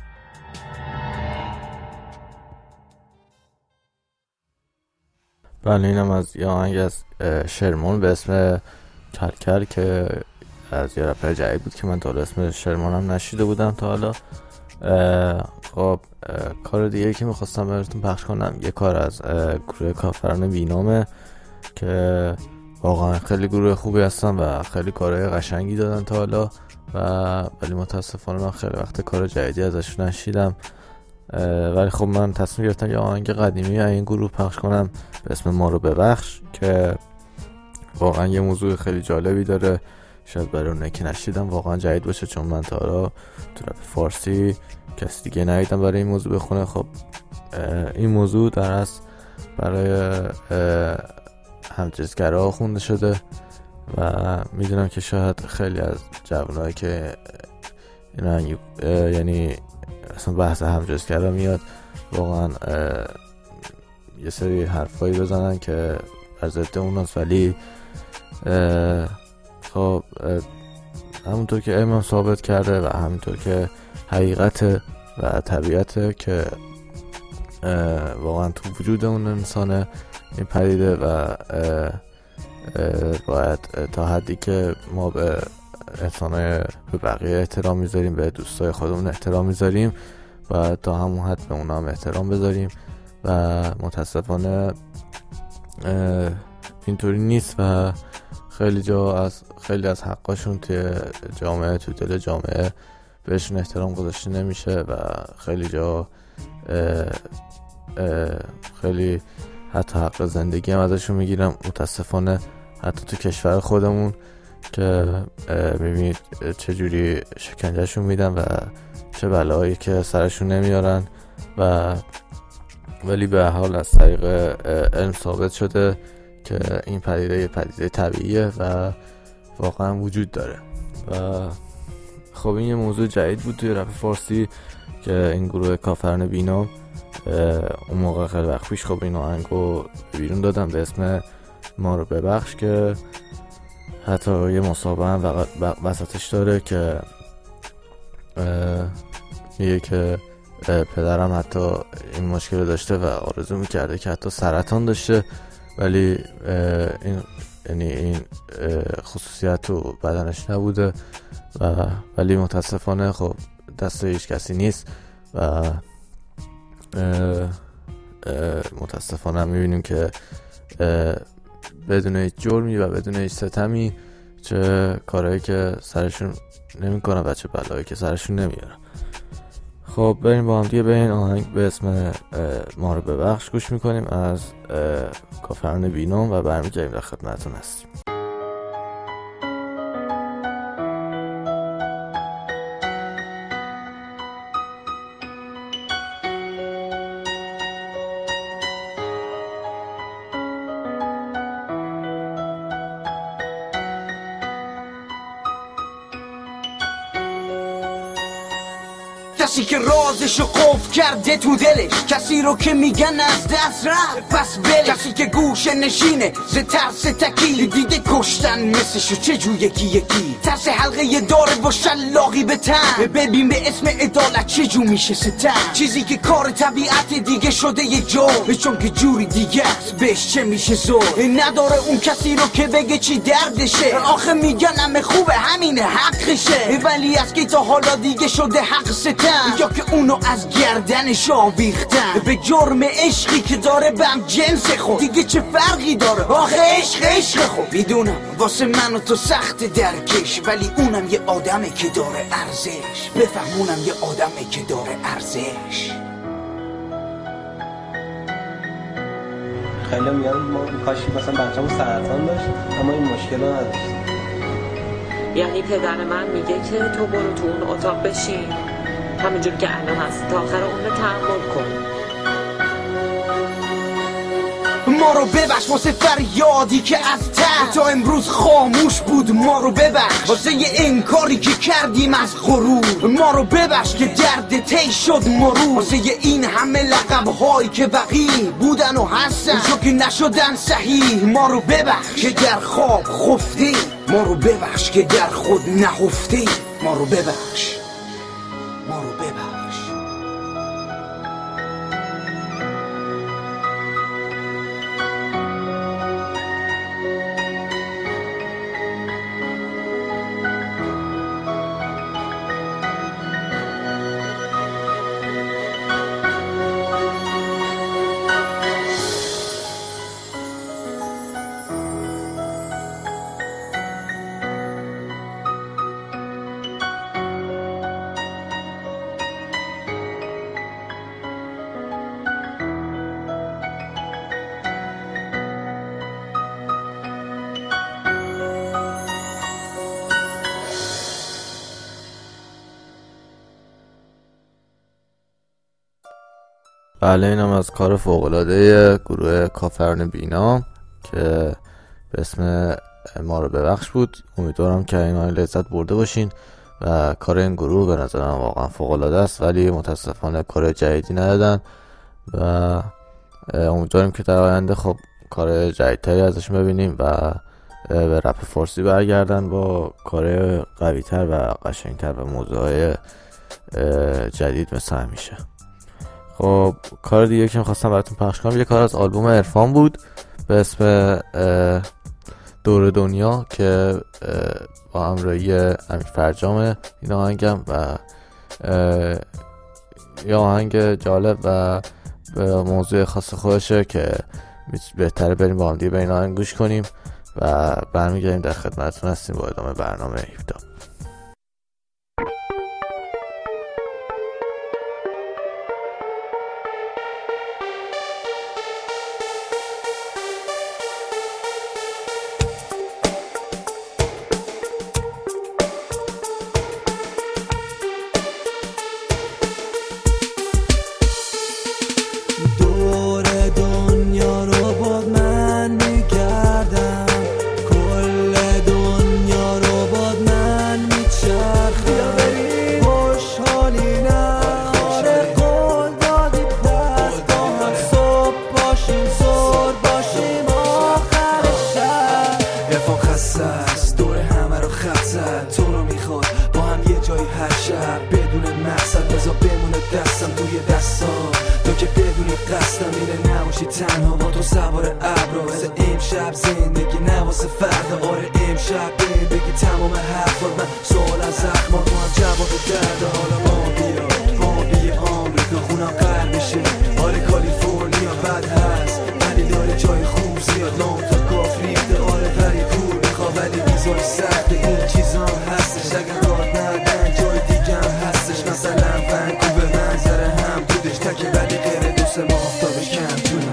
بله اینم از یه آهنگ از شرمان به اسم کرکر که از یه رپر جدید بود که من تا اسم شرمانم نشیده بودم تا حالا. خب کار دیگه که میخواستم براتون پخش کنم یه کار از گروه کافران وینامه که واقعا خیلی گروه خوبی هستن و خیلی کارهای قشنگی دادن تا حالا، ولی متاسفانه من خیلی وقت کار جدیدی ازشون نشیدم. ولی خب من تصمیم گرفتم یه آهنگ قدیمی از این گروه پخش کنم به اسم ما رو ببخش که واقعا یه موضوع خیلی جالبی داره. شاید برای اونه که نشیدم واقعا جدید باشه، چون من تا حالا تو رپ فارسی کسی دیگه ندیدم برای این موضوع بخونه. خب این موضوع در اصل برای همجنسگرا خونده شده و میدونم که شاید خیلی از جوانایی که اینا یعنی اصلا بحث همجنسگرا میاد واقعا یه سری حرفایی بزنن که بر ضد اوناست، ولی خب همونطور که علم ثابت کرده و همونطور که حقیقت و طبیعته که واقعا تو وجود اون انسانه این پدیده و باید تا حدی که ما به انسانای به بقیه احترام میذاریم، به دوستای خودمون احترام میذاریم، باید تا همون حد به اونا هم احترام بذاریم و متاسفانه اینطوری نیست و خیلی از حقاشون توی جامعه، توی دل جامعه بهشون احترام گذاشته نمیشه و خیلی جا خیلی حتی حق زندگی هم ازشون میگیرم. متاسفانه حتی تو کشور خودمون که میبینید چجوری شکنجهشون میدن و چه بلایی که سرشون نمیارن ولی به حال از طریق علم ثابت شده که این پدیده طبیعیه و واقعا وجود داره. و خب این یه موضوع جدید بود توی رپ فارسی که این گروه کافران بینام اون موقع خیلی وقت پیش خب این آهنگو بیرون دادم به اسم ما رو ببخش که حتی یه مصاحبه هم وسطش داره که میگه که پدرم حتی این مشکل داشته و آرزو میکرده که حتی سرطان داشته ولی این خصوصیت تو بدنش نبوده ولی متاسفانه خب دست هیچ کسی نیست و متاسفانه هم میبینیم که بدون هیچ جرمی و بدون هیچ ستمی چه کارهایی که سرشون نمی کنن و چه بلایی که سرشون نمیارن. خب بریم با هم دیگه به این آهنگ به اسم ما رو ببخش گوش میکنیم از کافران بینام و برمیگردیم در خدمتتون هستیم. کسی که رازشو قفل کرده تو دلش، کسی رو که میگن از دست رفت پس بلش، کسی که گوشه نشینه ز ترس تکی دیده کشتن مثلشو چه جو یکی ترس حلقه یه داره با شلاقی به تن ببین به اسم عدالت چه جو میشه ستم، چیزی که کار طبیعت دیگه شده یه جور چون که جوری دیگه است بهش چه میشه زور نداره اون کسی رو که بگه چی دردشه آخه میگن همه خوبه همینه حقشه ولی از که تا حالا دیگه شده حق ستم یا که اونو از گردنش آویختن به جرم عشقی که داره بهم جنس خود دیگه چه فرقی داره آخه عشق خود میدونم واسه من و تو سخت درکش ولی اونم یه آدمه که داره ارزش بفهمونم یه آدمه که داره ارزش. خیلی میگن ما کاشی مثلا بچه‌مون سرطان داشت اما این مشکل رو نداشت. یعنی پدر من میگه که تو برو تو اون اتاق بشین همینجور که الان هست تا آخر اون رو تحمل کن. ما رو ببخش واسه فریادی که از ته تا امروز خاموش بود ما رو ببخش واسه یه انکاری که کردیم از غرور ما رو ببخش که درد تی شد مرور واسه یه این همه لقب‌هایی که بقی بودن و هستن چون که نشدن صحیح ما رو ببخش که در خواب خفتی ما رو ببخش که در خود نهفتی ما رو ببخش ما رو ببخش. بله اینم از کار فوق‌العاده گروه کافران بینام که به اسم ما رو ببخش بود. امیدوارم که این آهنگ لذت برده باشین و کار این گروه به نظرم واقعا فوق‌العاده است ولی متاسفانه کار جدیدی ندادن و امیدواریم که در آینده خب کار جدیدتری ازشون ببینیم و به رپ فارسی برگردن با کار قوی‌تر و قشنگتر و موضوعهای جدید مثل همیشه. خب کار دیگه که می‌خواستم براتون پخش کنم یه کار از آلبوم عرفان بود به اسم دور دنیا که با همراهی امیر فرجام این آهنگم و یه آهنگ جالب و به موضوع خاص خودشه که بهتره بریم با هم دیگه به این آهنگ گوش کنیم و برمیگردیم در خدمتتون هستیم با ادامه برنامه هیپتاپ. تنها با تو سوار ابر واسه امشب زندگی نه واسه فردا. آره امشب بگی تمام حرفا من سوال از زخما تو هم جواب درد. حالا ما بیا آمریکا خونم قرد بشه. آره کالیفرنیا بد هست ولی داره جای خوب زیاد. نام تا کاف ریخته. آره ولی پول میخوا ولی ویزای سخته. این چیزا هستش اگر راه ندن جای دیگه هم هستش. مثلا ونکوور منظره هم دودش تکه ولی غیر دوست ما آفتابش کم جونه.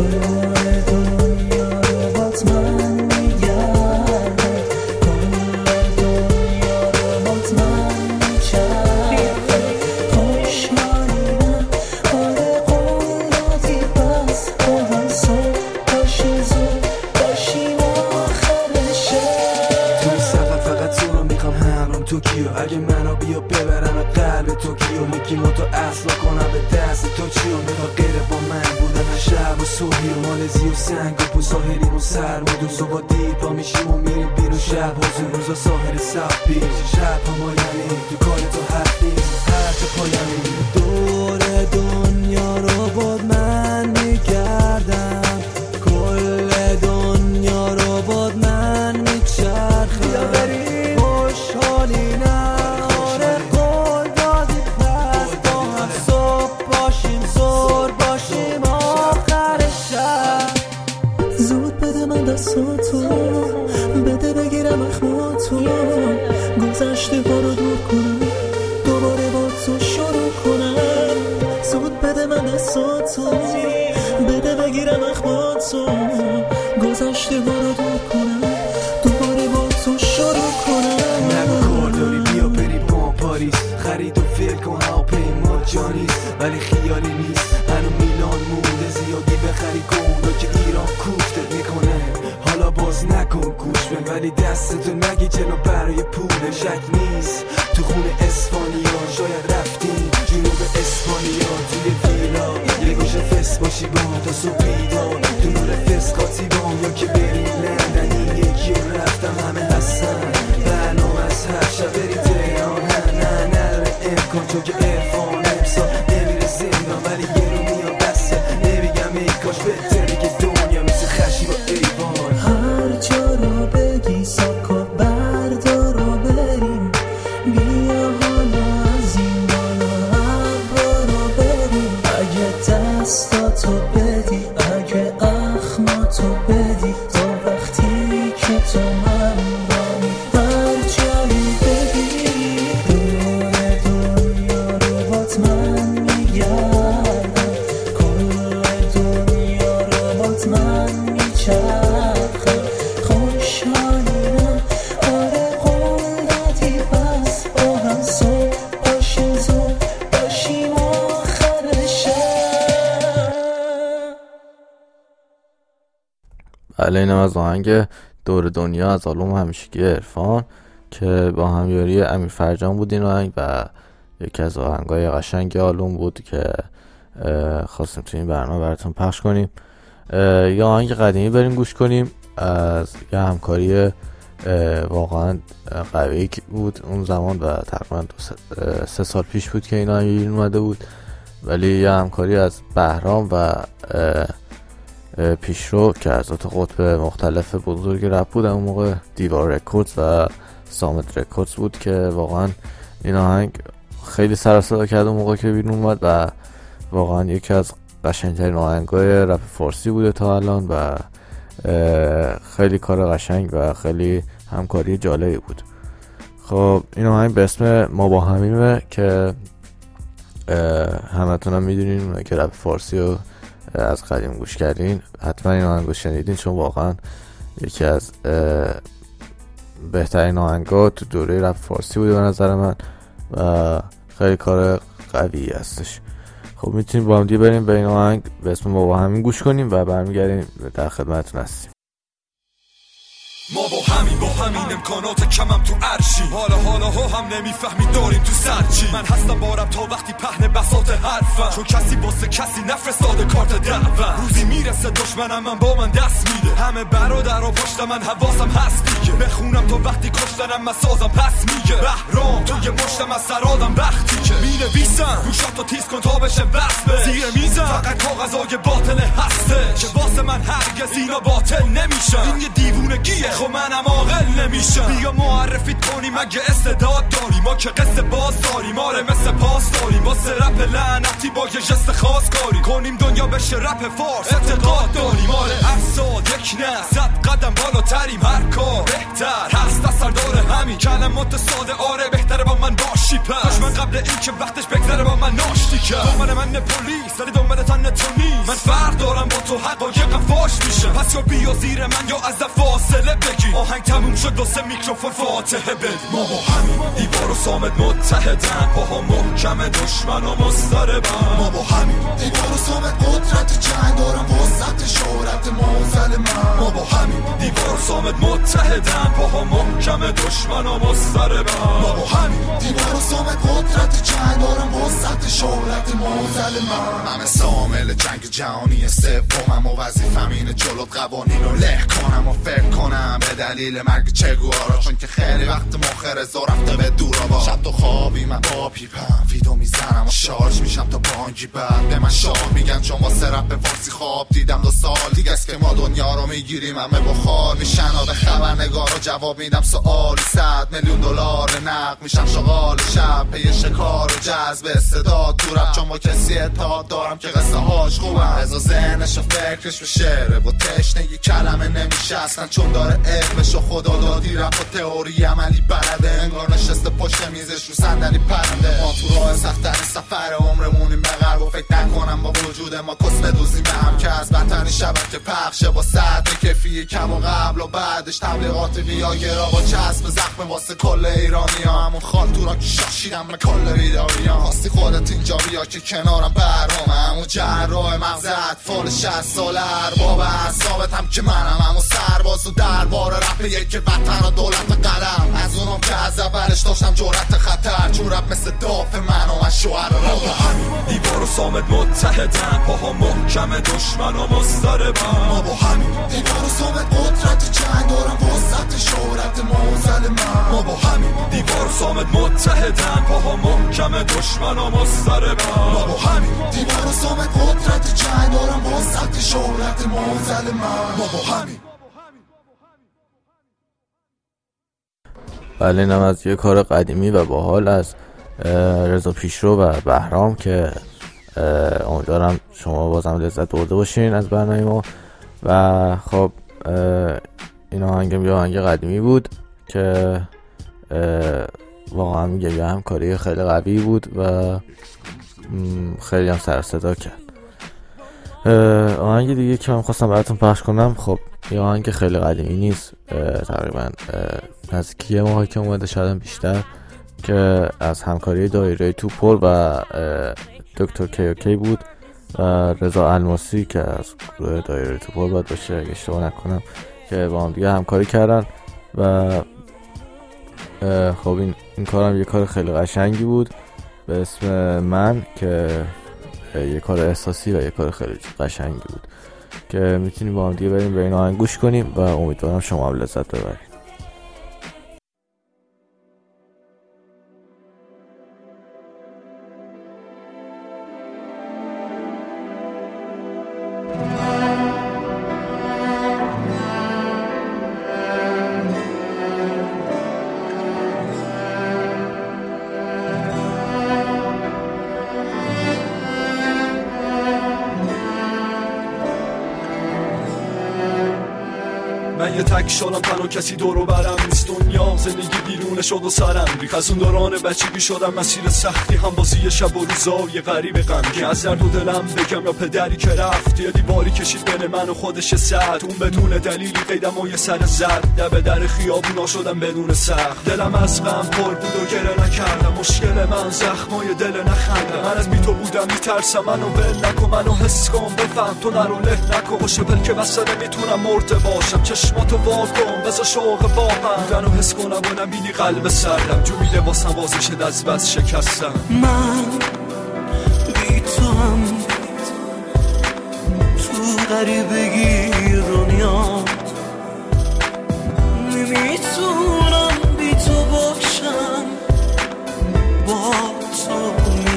اگه منو بیا ببرم قلب توکیو میگی ما تو اصلا کنم به دست تو چیو میخواد غیره با من بودن شب و صبحی و مالزی و سنگ و پو ساحلیم و سرم و دوزو با دید با میشیم و میریم بیرون شب حضور روزا ساحل سب بیش شب ها مایمی تو کار تو حرف نیست هر چه پایمی. دور دنیا رو باد من میگردم کل دنیا رو باد من میچرخم. بیا بریم خوشحالی نه بده بگیرم اخماتو گذشته ها رو دور کنم دوباره با تو شروع کنم. زود بده من دستاتو بده بگیرم اخماتو گذشته ها رو دور کنم دوباره با تو شروع کنم. نگو کار داری بیا بریم با پاریس خرید و فکر کن هواپیما جانیست ولی خیالی نیست. هنو میلان مونده زیادی بخری گوندا که ایران کوفتت میکنه. حالا باز نکن گوش به ولی دستتو نگی جلو برای پول شک نیست. تو خونه اسپانیا شاید رفتیم جنوب اسپانیا توی ویلا یه گوشه فس باشی با تا صبح بیدار تو نور فسقاتی بام یا که بریم لندن. این یکی رو رفتم همه هستن برنامه از هر شب بری تهران. نه نداره امکان چون که ارفان امسال نمیره زندان ولی یه رو میاد بسته نمیگم ای کاش بهتره که دنیا مثل خشی با ایوان. هر جا رو بگی ساکو بردار رو بریم بیا حالا از این بالا ابرا رو بریم. اگه دستاتو بدی اگه اخماتو بدی تا وقتی که تو من رانی هر جایی بگی دور دنیا رو بات من میگردم کل دنیا رو بات من میچرخم. خوشحالیم آره قول دادی بس با هم صبح باشیم زود باشیم آخر شب. بله اینم از آهنگ دور دنیا از آلبوم همیشگی عرفان که با همیاری امیر فرجان بود این آهنگ و یکی از آهنگای قشنگ آلبوم بود که خواستیم تو این برنامه براتون پخش کنیم. یه آهنگ قدیمی بریم گوش کنیم از یه همکاری واقعا قوی بود اون زمان و تقریبا 3 سال پیش بود که این آهنگ اومده بود ولی یه همکاری از بهرام و پیشرو که از قطب مختلف بزرگ رپ بود اون موقع دیوار رکوردز و سامت رکوردز بود که واقعا این آهنگ خیلی سر صدا کرد اون موقع که بیرون اومد و واقعا یکی از قشنگترین آهنگای رپ فارسی بوده تا الان و خیلی کار قشنگ و خیلی همکاری جالبی بود. خب این آهنگ به اسم ما با همیمه که همتون هم میدونین که رپ فارسی رو از قدیم گوش کردین، حتما این آهنگ رو شنیدین چون واقعا یکی از بهترین آهنگا تو دوره رپ فارسی بوده به نظر من و خیلی کار قوی هستش. خب میتونیم با هم دیگه بریم به این آهنگ به اسم ما با همین گوش کنیم و برمیگردیم در خدمتتون هستیم. ما با همین امکانات کمم تو عرشی، حالا هم نمیفهمی داریم تو سرچی. من هستم بارم تا وقتی پهن بساط حرفم، چون کسی واسه کسی نفرستاده کارت دعوت. روزی میرسه دشمنم من با من دست میده، همه برادرها پشت من حواسم هست دیگه. بخونم تا وقتی کشتنم من سازم پس میگه بهرام توی مشتم از سرادم بختی که مینویسم گوشم تا تیز کن تا بشه بس زیر میزم. فقط کاغذای باطل هسته که واسه من هرگز اینا باطل نمیشن. این یه دیوونگیه خب منم عاقل نمیشم. بیا معرفیت کنیم اگه استعداد داری، ما که قصه باز داریم آره مثل پاس داریم. واسه رپ لعنتی با یه جست خاص کاری کنیم دنیا بشه رپ فارس اعتقاد داریم آره. هر سال یک نه 100 قدم بالاتریم، هر کار بهتر هست اثر داره همین کلمات ساده آره. بهتره با من باشی پس من قبل این که وقتش بگذره با من ناشتی کرد. دنبال من پلیس ولی دنبال تن تو نیست. من فرق دارم با تو حقایقم فاش میشه، پس یا بیا زیر من یا از فاصله بگی. آهنگ تموم شد واسه میکروفون فاتحه بدی. ما با همین دیوار و صامت متحدن، پاها محکم دشمن و مضطربن. ما با همین دیوار و صامت قدرت جنگ دارم وسط شهرت ما و ظالمان. ما با همین دیوار و صامت متحدن، پاها محکم دشمن و مضطربن. ما با همین دیوار و صامت قدرت جنگ دارم وسط شهرت ما و ظالمان. من سامل جنگ جهانی سومم و وظیفه‌م اینه جلوت قوانین رو له کنم و فکر کنم به دلیل مرگ چگوارا، چون که خیلی وقت مخر زو رفته به دورا. با شب تو خوابی من با پیپم ویدو میزنم و شارژ میشم تا بانگی بعد به من شاه میگن چون واسه رپ فارسی خواب دیدم 2 سال دیگه است که ما دنیا رو میگیریم. همه بخار میشن و به خبرنگار رو جواب میدم سوالی 100 میلیون دلار نقد میشم شغال شب پی شکار و جذب استعداد تو رپ، چون با کسی اتحاد دارم که قصه هاش خوبم. رضا ذهنش و فکرش به شعره و تشنگی کلمه نمیشه اصلا، چون داره علمش و خدا دادی رپ و تئوری عملی بلده. انگار نشسته پشت میزش رو صندلی پرنده. ما تو راه سخت‌ترین سفر عمرمونیم به غرب و فکر نکنم با وجود ما کس بدوزیم به هم که از بدترین شبکه پخشه با سطح کیفی کم و قبل و بعدش تبلیغات ویاگرا با چسب زخم واسه کل ایرانی ها. همون خالتورا که شاشیدم به کل بیداری ها. خواستی خودت اینجا بیا که کنارم برنامه همون جراح مغز اطفال 60 ساله ارباب اعصابت هم که منم همون سرباز و دربار رپ یک وطن و دولت قلم. از اونم که از اولش داشتم جرأت خطر، چون رپ مثل دافع من و من شوهر رپ. دیوار و صامت متحدن، پاها محکم دشمن و مضطربن. ما با همین دیوار و صامت قدرت جنگ دارم وسط شهرت ما و ظالمان. ما با همین دیوار و صامت متحدن، پاها محکم دشمن و مضطربن. ما با همین دیوار و صامت قدرت جنگ دارم وسط شهرت ما و ظالمان. ما با همین. بله اینم از یه کار قدیمی و باحال از رضا پیشرو و بهرام که امیدوارم شما بازم لذت برده باشین از برنامه ما. و خب این آهنگم یه آهنگ قدیمی بود که واقعا میگه یه همکاری خیلی قوی بود و خیلی هم سر صدا کرد. آهنگ دیگه که من خواستم براتون پخش کنم، خب یه آهنگ خیلی قدیمی نیست، تقریبا نزدیک یه ماهی که اومده شاید بیشتر، که از همکاری دایره توپل و دکتر کیوکی بود و رضا الماسی که از گروه دایره توپل باید باشه اگه اشتباه نکنم، که با هم دیگه همکاری کردن و خب این کارم یه کار خیلی قشنگی بود به اسم من، که یه کار احساسی و یه کار خیلی قشنگی بود که میتونیم با هم دیگه بریم به این آهنگ گوش کنیم و امیدوارم شما هم لذت ببرید. یه تک شالم تنها کسی دورو برم نیست دنیا زندگی بیرون شد و سرم ریخ از اون دوران بچگی شدم مسیر سختی هم بازی شب و روزای غریب غم که از درد و دلم بگم یا پدری که رفت یه دیواری کشید بین من و خودش سد اون بدون دلیلی قیدم و یه سر زد دب در خیابونا شدم بدون سخت دلم از غم پر بود و گله نکردم مشکل من زخمای دل نخندم من از بی تو بودم میترسم منو ول نکن منو حس کن بفهم تو نرو له نکن باشه بل که بسته نمیتونم مرده باشم چشماتو واکن بذار شوق باهم بودن و حس کنم و نبینی قلب سردم جوی لباسم واضح شد از بس شکستم من بی تو هم تو غریبگی دنیا نمیتونم بی تو باشم با تو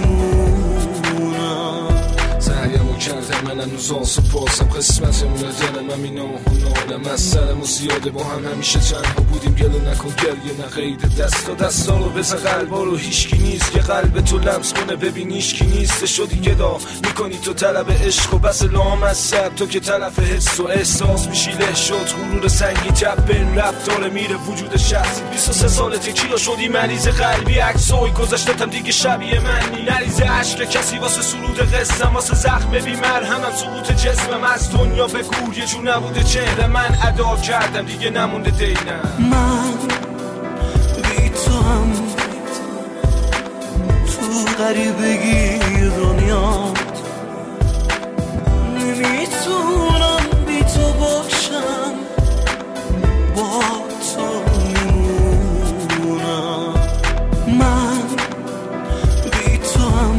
میمونم سعیمو کردم من هنوز آسو پاسم قسمتمونه دلم هم اینا هنالم از سرم و زیاده با هم همیشه تنها بودیم گلو نکن گریه نه قید دستا رو بزن قلبا رو هیچکی نیست که قلب تو لمس کنه ببین هیچکی نیست شدی گدا میکنی تو طلب عشق و بس لام از سب تو که طرف حس و احساس میشی له شد غرور سنگی تب بین رفتار میره وجود شخصی 23 سالته کیا شدی مریض قلبی عکسای گذشتم دیگه شبیه منی نریزه عشق کسی واسه سرود قصم واسه زخم بی مرهمم سقوط جسمم از دنیا بگو یه جور نبوده چهره من ادا کردم دیگه نمونده دینم من بی تو هم تو غریبگی دنیا نمیتونم بی تو باشم با تو میمونم من بی تو هم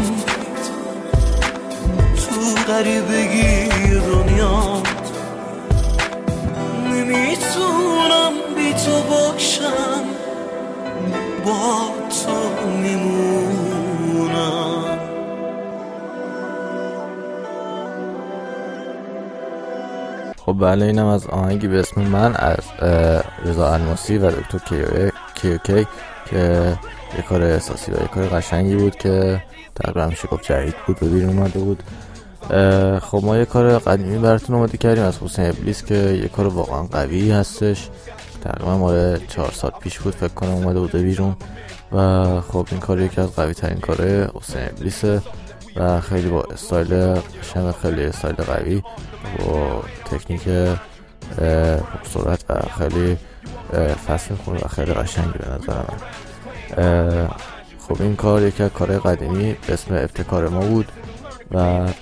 تو غریبگی دنیا نمیتونم بی تو باشم با تو میمونم خب بله اینم از آهنگی به اسم من از رضا الماسی و دکتر کیوکی که یه کار احساسی و یه کار قشنگی بود که تقریبا میشه گفت جدید بود به بیرون اومده بود. خب ما یه کار قدیمی براتون آماده کردیم از حسین ابلیس که یه کار واقعا قوی هستش تقریبا مال 4 سال پیش بود فکر کنم اومده بوده بیرون و خب این کار یکی از قوی ترین کاره حسین ابلیسه و خیلی با استایل قشنگ خیلی استایل قوی با تکنیک سرعت و خیلی فصل میخونه و خیلی قشنگی به نظر من. خب این کار یکی از کارهای قدیمی به اسم ابتکار ما بود و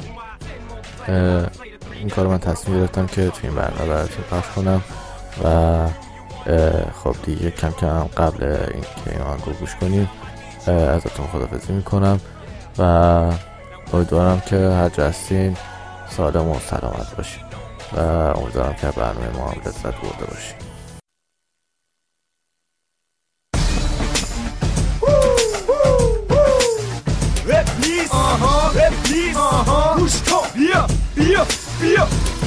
این کار من تصمیم گرفتم که توی این برنامه براتون پخش کنم و خب دیگه کم کم قبل این که این آهنگ رو گوش کنیم ازتون خداحافظی میکنم و امیدوارم که هر جا هستین سالم و سلامت باشین و امیدوارم که برنامه ما هم لذت برده باشین. گوش کن بیا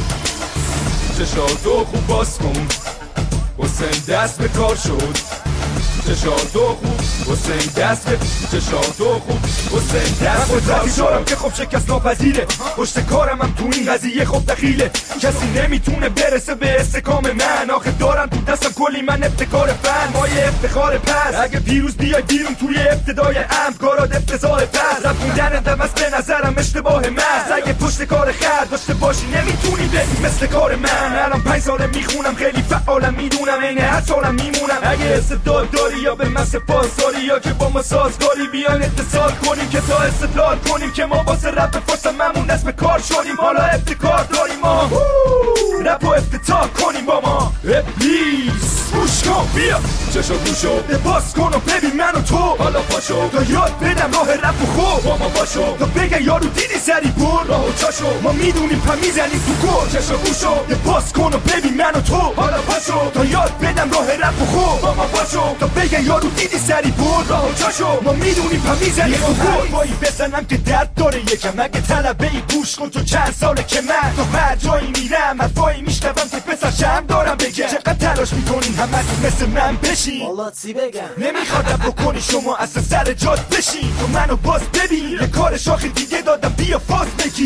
چشاتو خوب باز کن حسین دست به کار شد چشاتو خوب حسین دست به چشاتو خوب حسین دست به کار شد که خب شکست ناپذیره پشت کارم هم تو این قضیه خب دخیله کسی نمیتونه برسه به استحکام من آخه دارم تو دستم کلی من ابتکار فن مایه افتخار پس اگه پیروز بیای بیرون توی ابتدای امر کارات افتضاح پس رفوندن دم از به نظرم اشتباه محض اگه پشت کار خرد داشته باشی نمیتونی بگی مثل کار من الان 5 ساله میخونم خیلی فعالم میدونم این هر سالم میمونم اگه استعداد داری یا به من سپاس داری یا که با ما سازگاری بیان اتصال کنیم که تا استدلال کنیم که ما واسه رپ فاسممون دست به کار شدیم حالا ابتکار داریم ما رپ و افتتاح کنیم با ما ابلیس گوش کن بیا چشا گوشو باز کن و ببین من و تو حالا پاشو تا یاد بدم راه رپ و خوب با ما باشو تا بگه یارو دیدی سری بر راه و چاشو ما میدونیم پا میزنیم تو گل چشا گوشو باز کن و ببین من و تو حالا پاشو تا یاد بدم راه رپ و خوب با ما باشو تا بگه یارو دیدی سری بر راه و چاشو ما میدونیم پا میزنیم تو گل وای بزنم که درد داره یکم اگه طلبه ای گوش کن تو چند ساله که من تو هر جایی میرم حرفایی میشنوم که پسر شرم دارم بگم چقدر تلاش میکنین همتون مثل من بشین والله چی بگم نمیخواد بکنی شما اصلا سر جات بشین تو منو باز ببین یه کار شاخ دیگه دادم بیا فاز بگی تو خود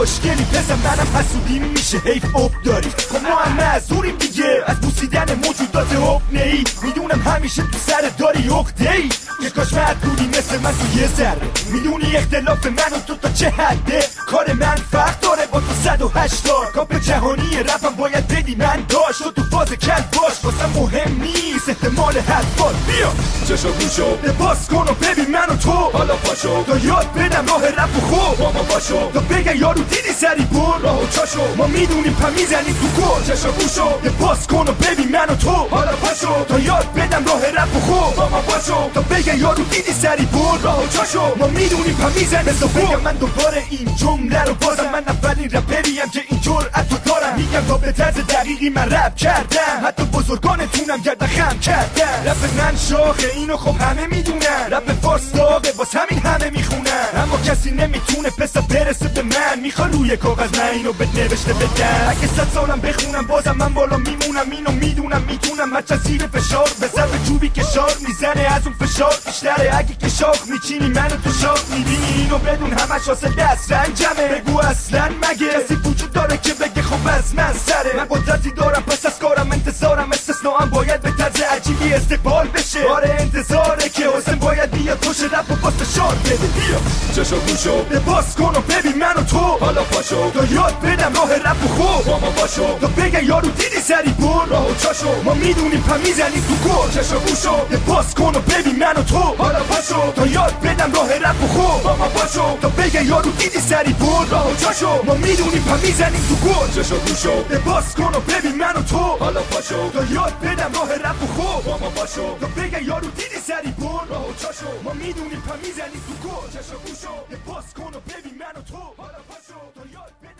خوشگلی پسر منم حسودیم میشه حیف اب داری خب ما هم معذوریم دیگه از بوسیدن موجودات حب نهی میدونم همیشه تو سر داری عقده‌ای یه کاش مرد بودی مثل من تو یه ذره میدونی اختلاف من و تو تا چه حده کار من فرق داره با تو 180 کاپ جهانی رپم باید بدی من داشت تو فاز کل باش واسه مهم نیست احتمال حدفال بیا چشا گوشو لباس کن و ببین من و تو حالا پاشو تا یاد بدم راه رپ و خوب با ما باشو تا بگه یارو دیدی سری بر راه و چاشو ما میدونیم پا میزنیم تو گل چشا گوشو لباس کن و ببین من و تو حالا پاشو تا یاد بدم راه رپ و خوب با ما باشو تا بگه یارو دیدی سری بر راه و چاشو ما میدونیم پا میزنیم تو بگم من دوباره این جمله رو بازم من اولین رپریم که این جرأت رو دارم میگم تا به طرز دقیقی من رپ کردم حتی بزرگانتونم گرد خم کردم رپ من شاخه اینو خب همه میدونن رپ فارس داغه باز همین همه میخونن اما کسی نمیتونه پسا برسه به من میخوا روی کاغذ من اینو به نوشته بدن اگه 100 سالم بخونم بازم من بالا میمونم اینو میدونم میتونم بچه زیر فشار به ضرب چوبی کشار میزنه از اون فشار بیشتره اگه که شاخ میچینی منو تو شاخ میبینی اینو بدون همش واسه دست رنجمه بگو اصلا مگه کسی وجود داره که بگه خب از من سره من قدرتی دارم پس از کارم انتظارم استثناءم باید به طرز عجیبی استقبال بشه آره انتظاره که حسین باید بیاد پشت رپ و باز فشار بده بیا چشا گوشو لباس کن و ببین من و تو حالا پاشو تا یاد بدم راه رپ و خوب با ما باشو تا بگه یارو دیدی سری بر راه و چاشو ما میدونیم پا میزنیم تو گل چشا گوشو لباس کن و ببین من و تو حالا پاشو تا یاد بدم راه رپ و خوب با ما باشو تا بگه یارو دیدی سری بر راه و چاشو ما میدونیم پا میزنیم تو گل چشا گوشو لباس کن و ببین من و تو حالا پاشو تا یاد بدم راه رپ و خوب با ما باشو تا بگه یارو دیدی سری بر راه و چاشو ما میدونیم پا میزنیم تو گل چشا گوشو لباس کن و ببین من و تو حالا پاشو تا یاد بدم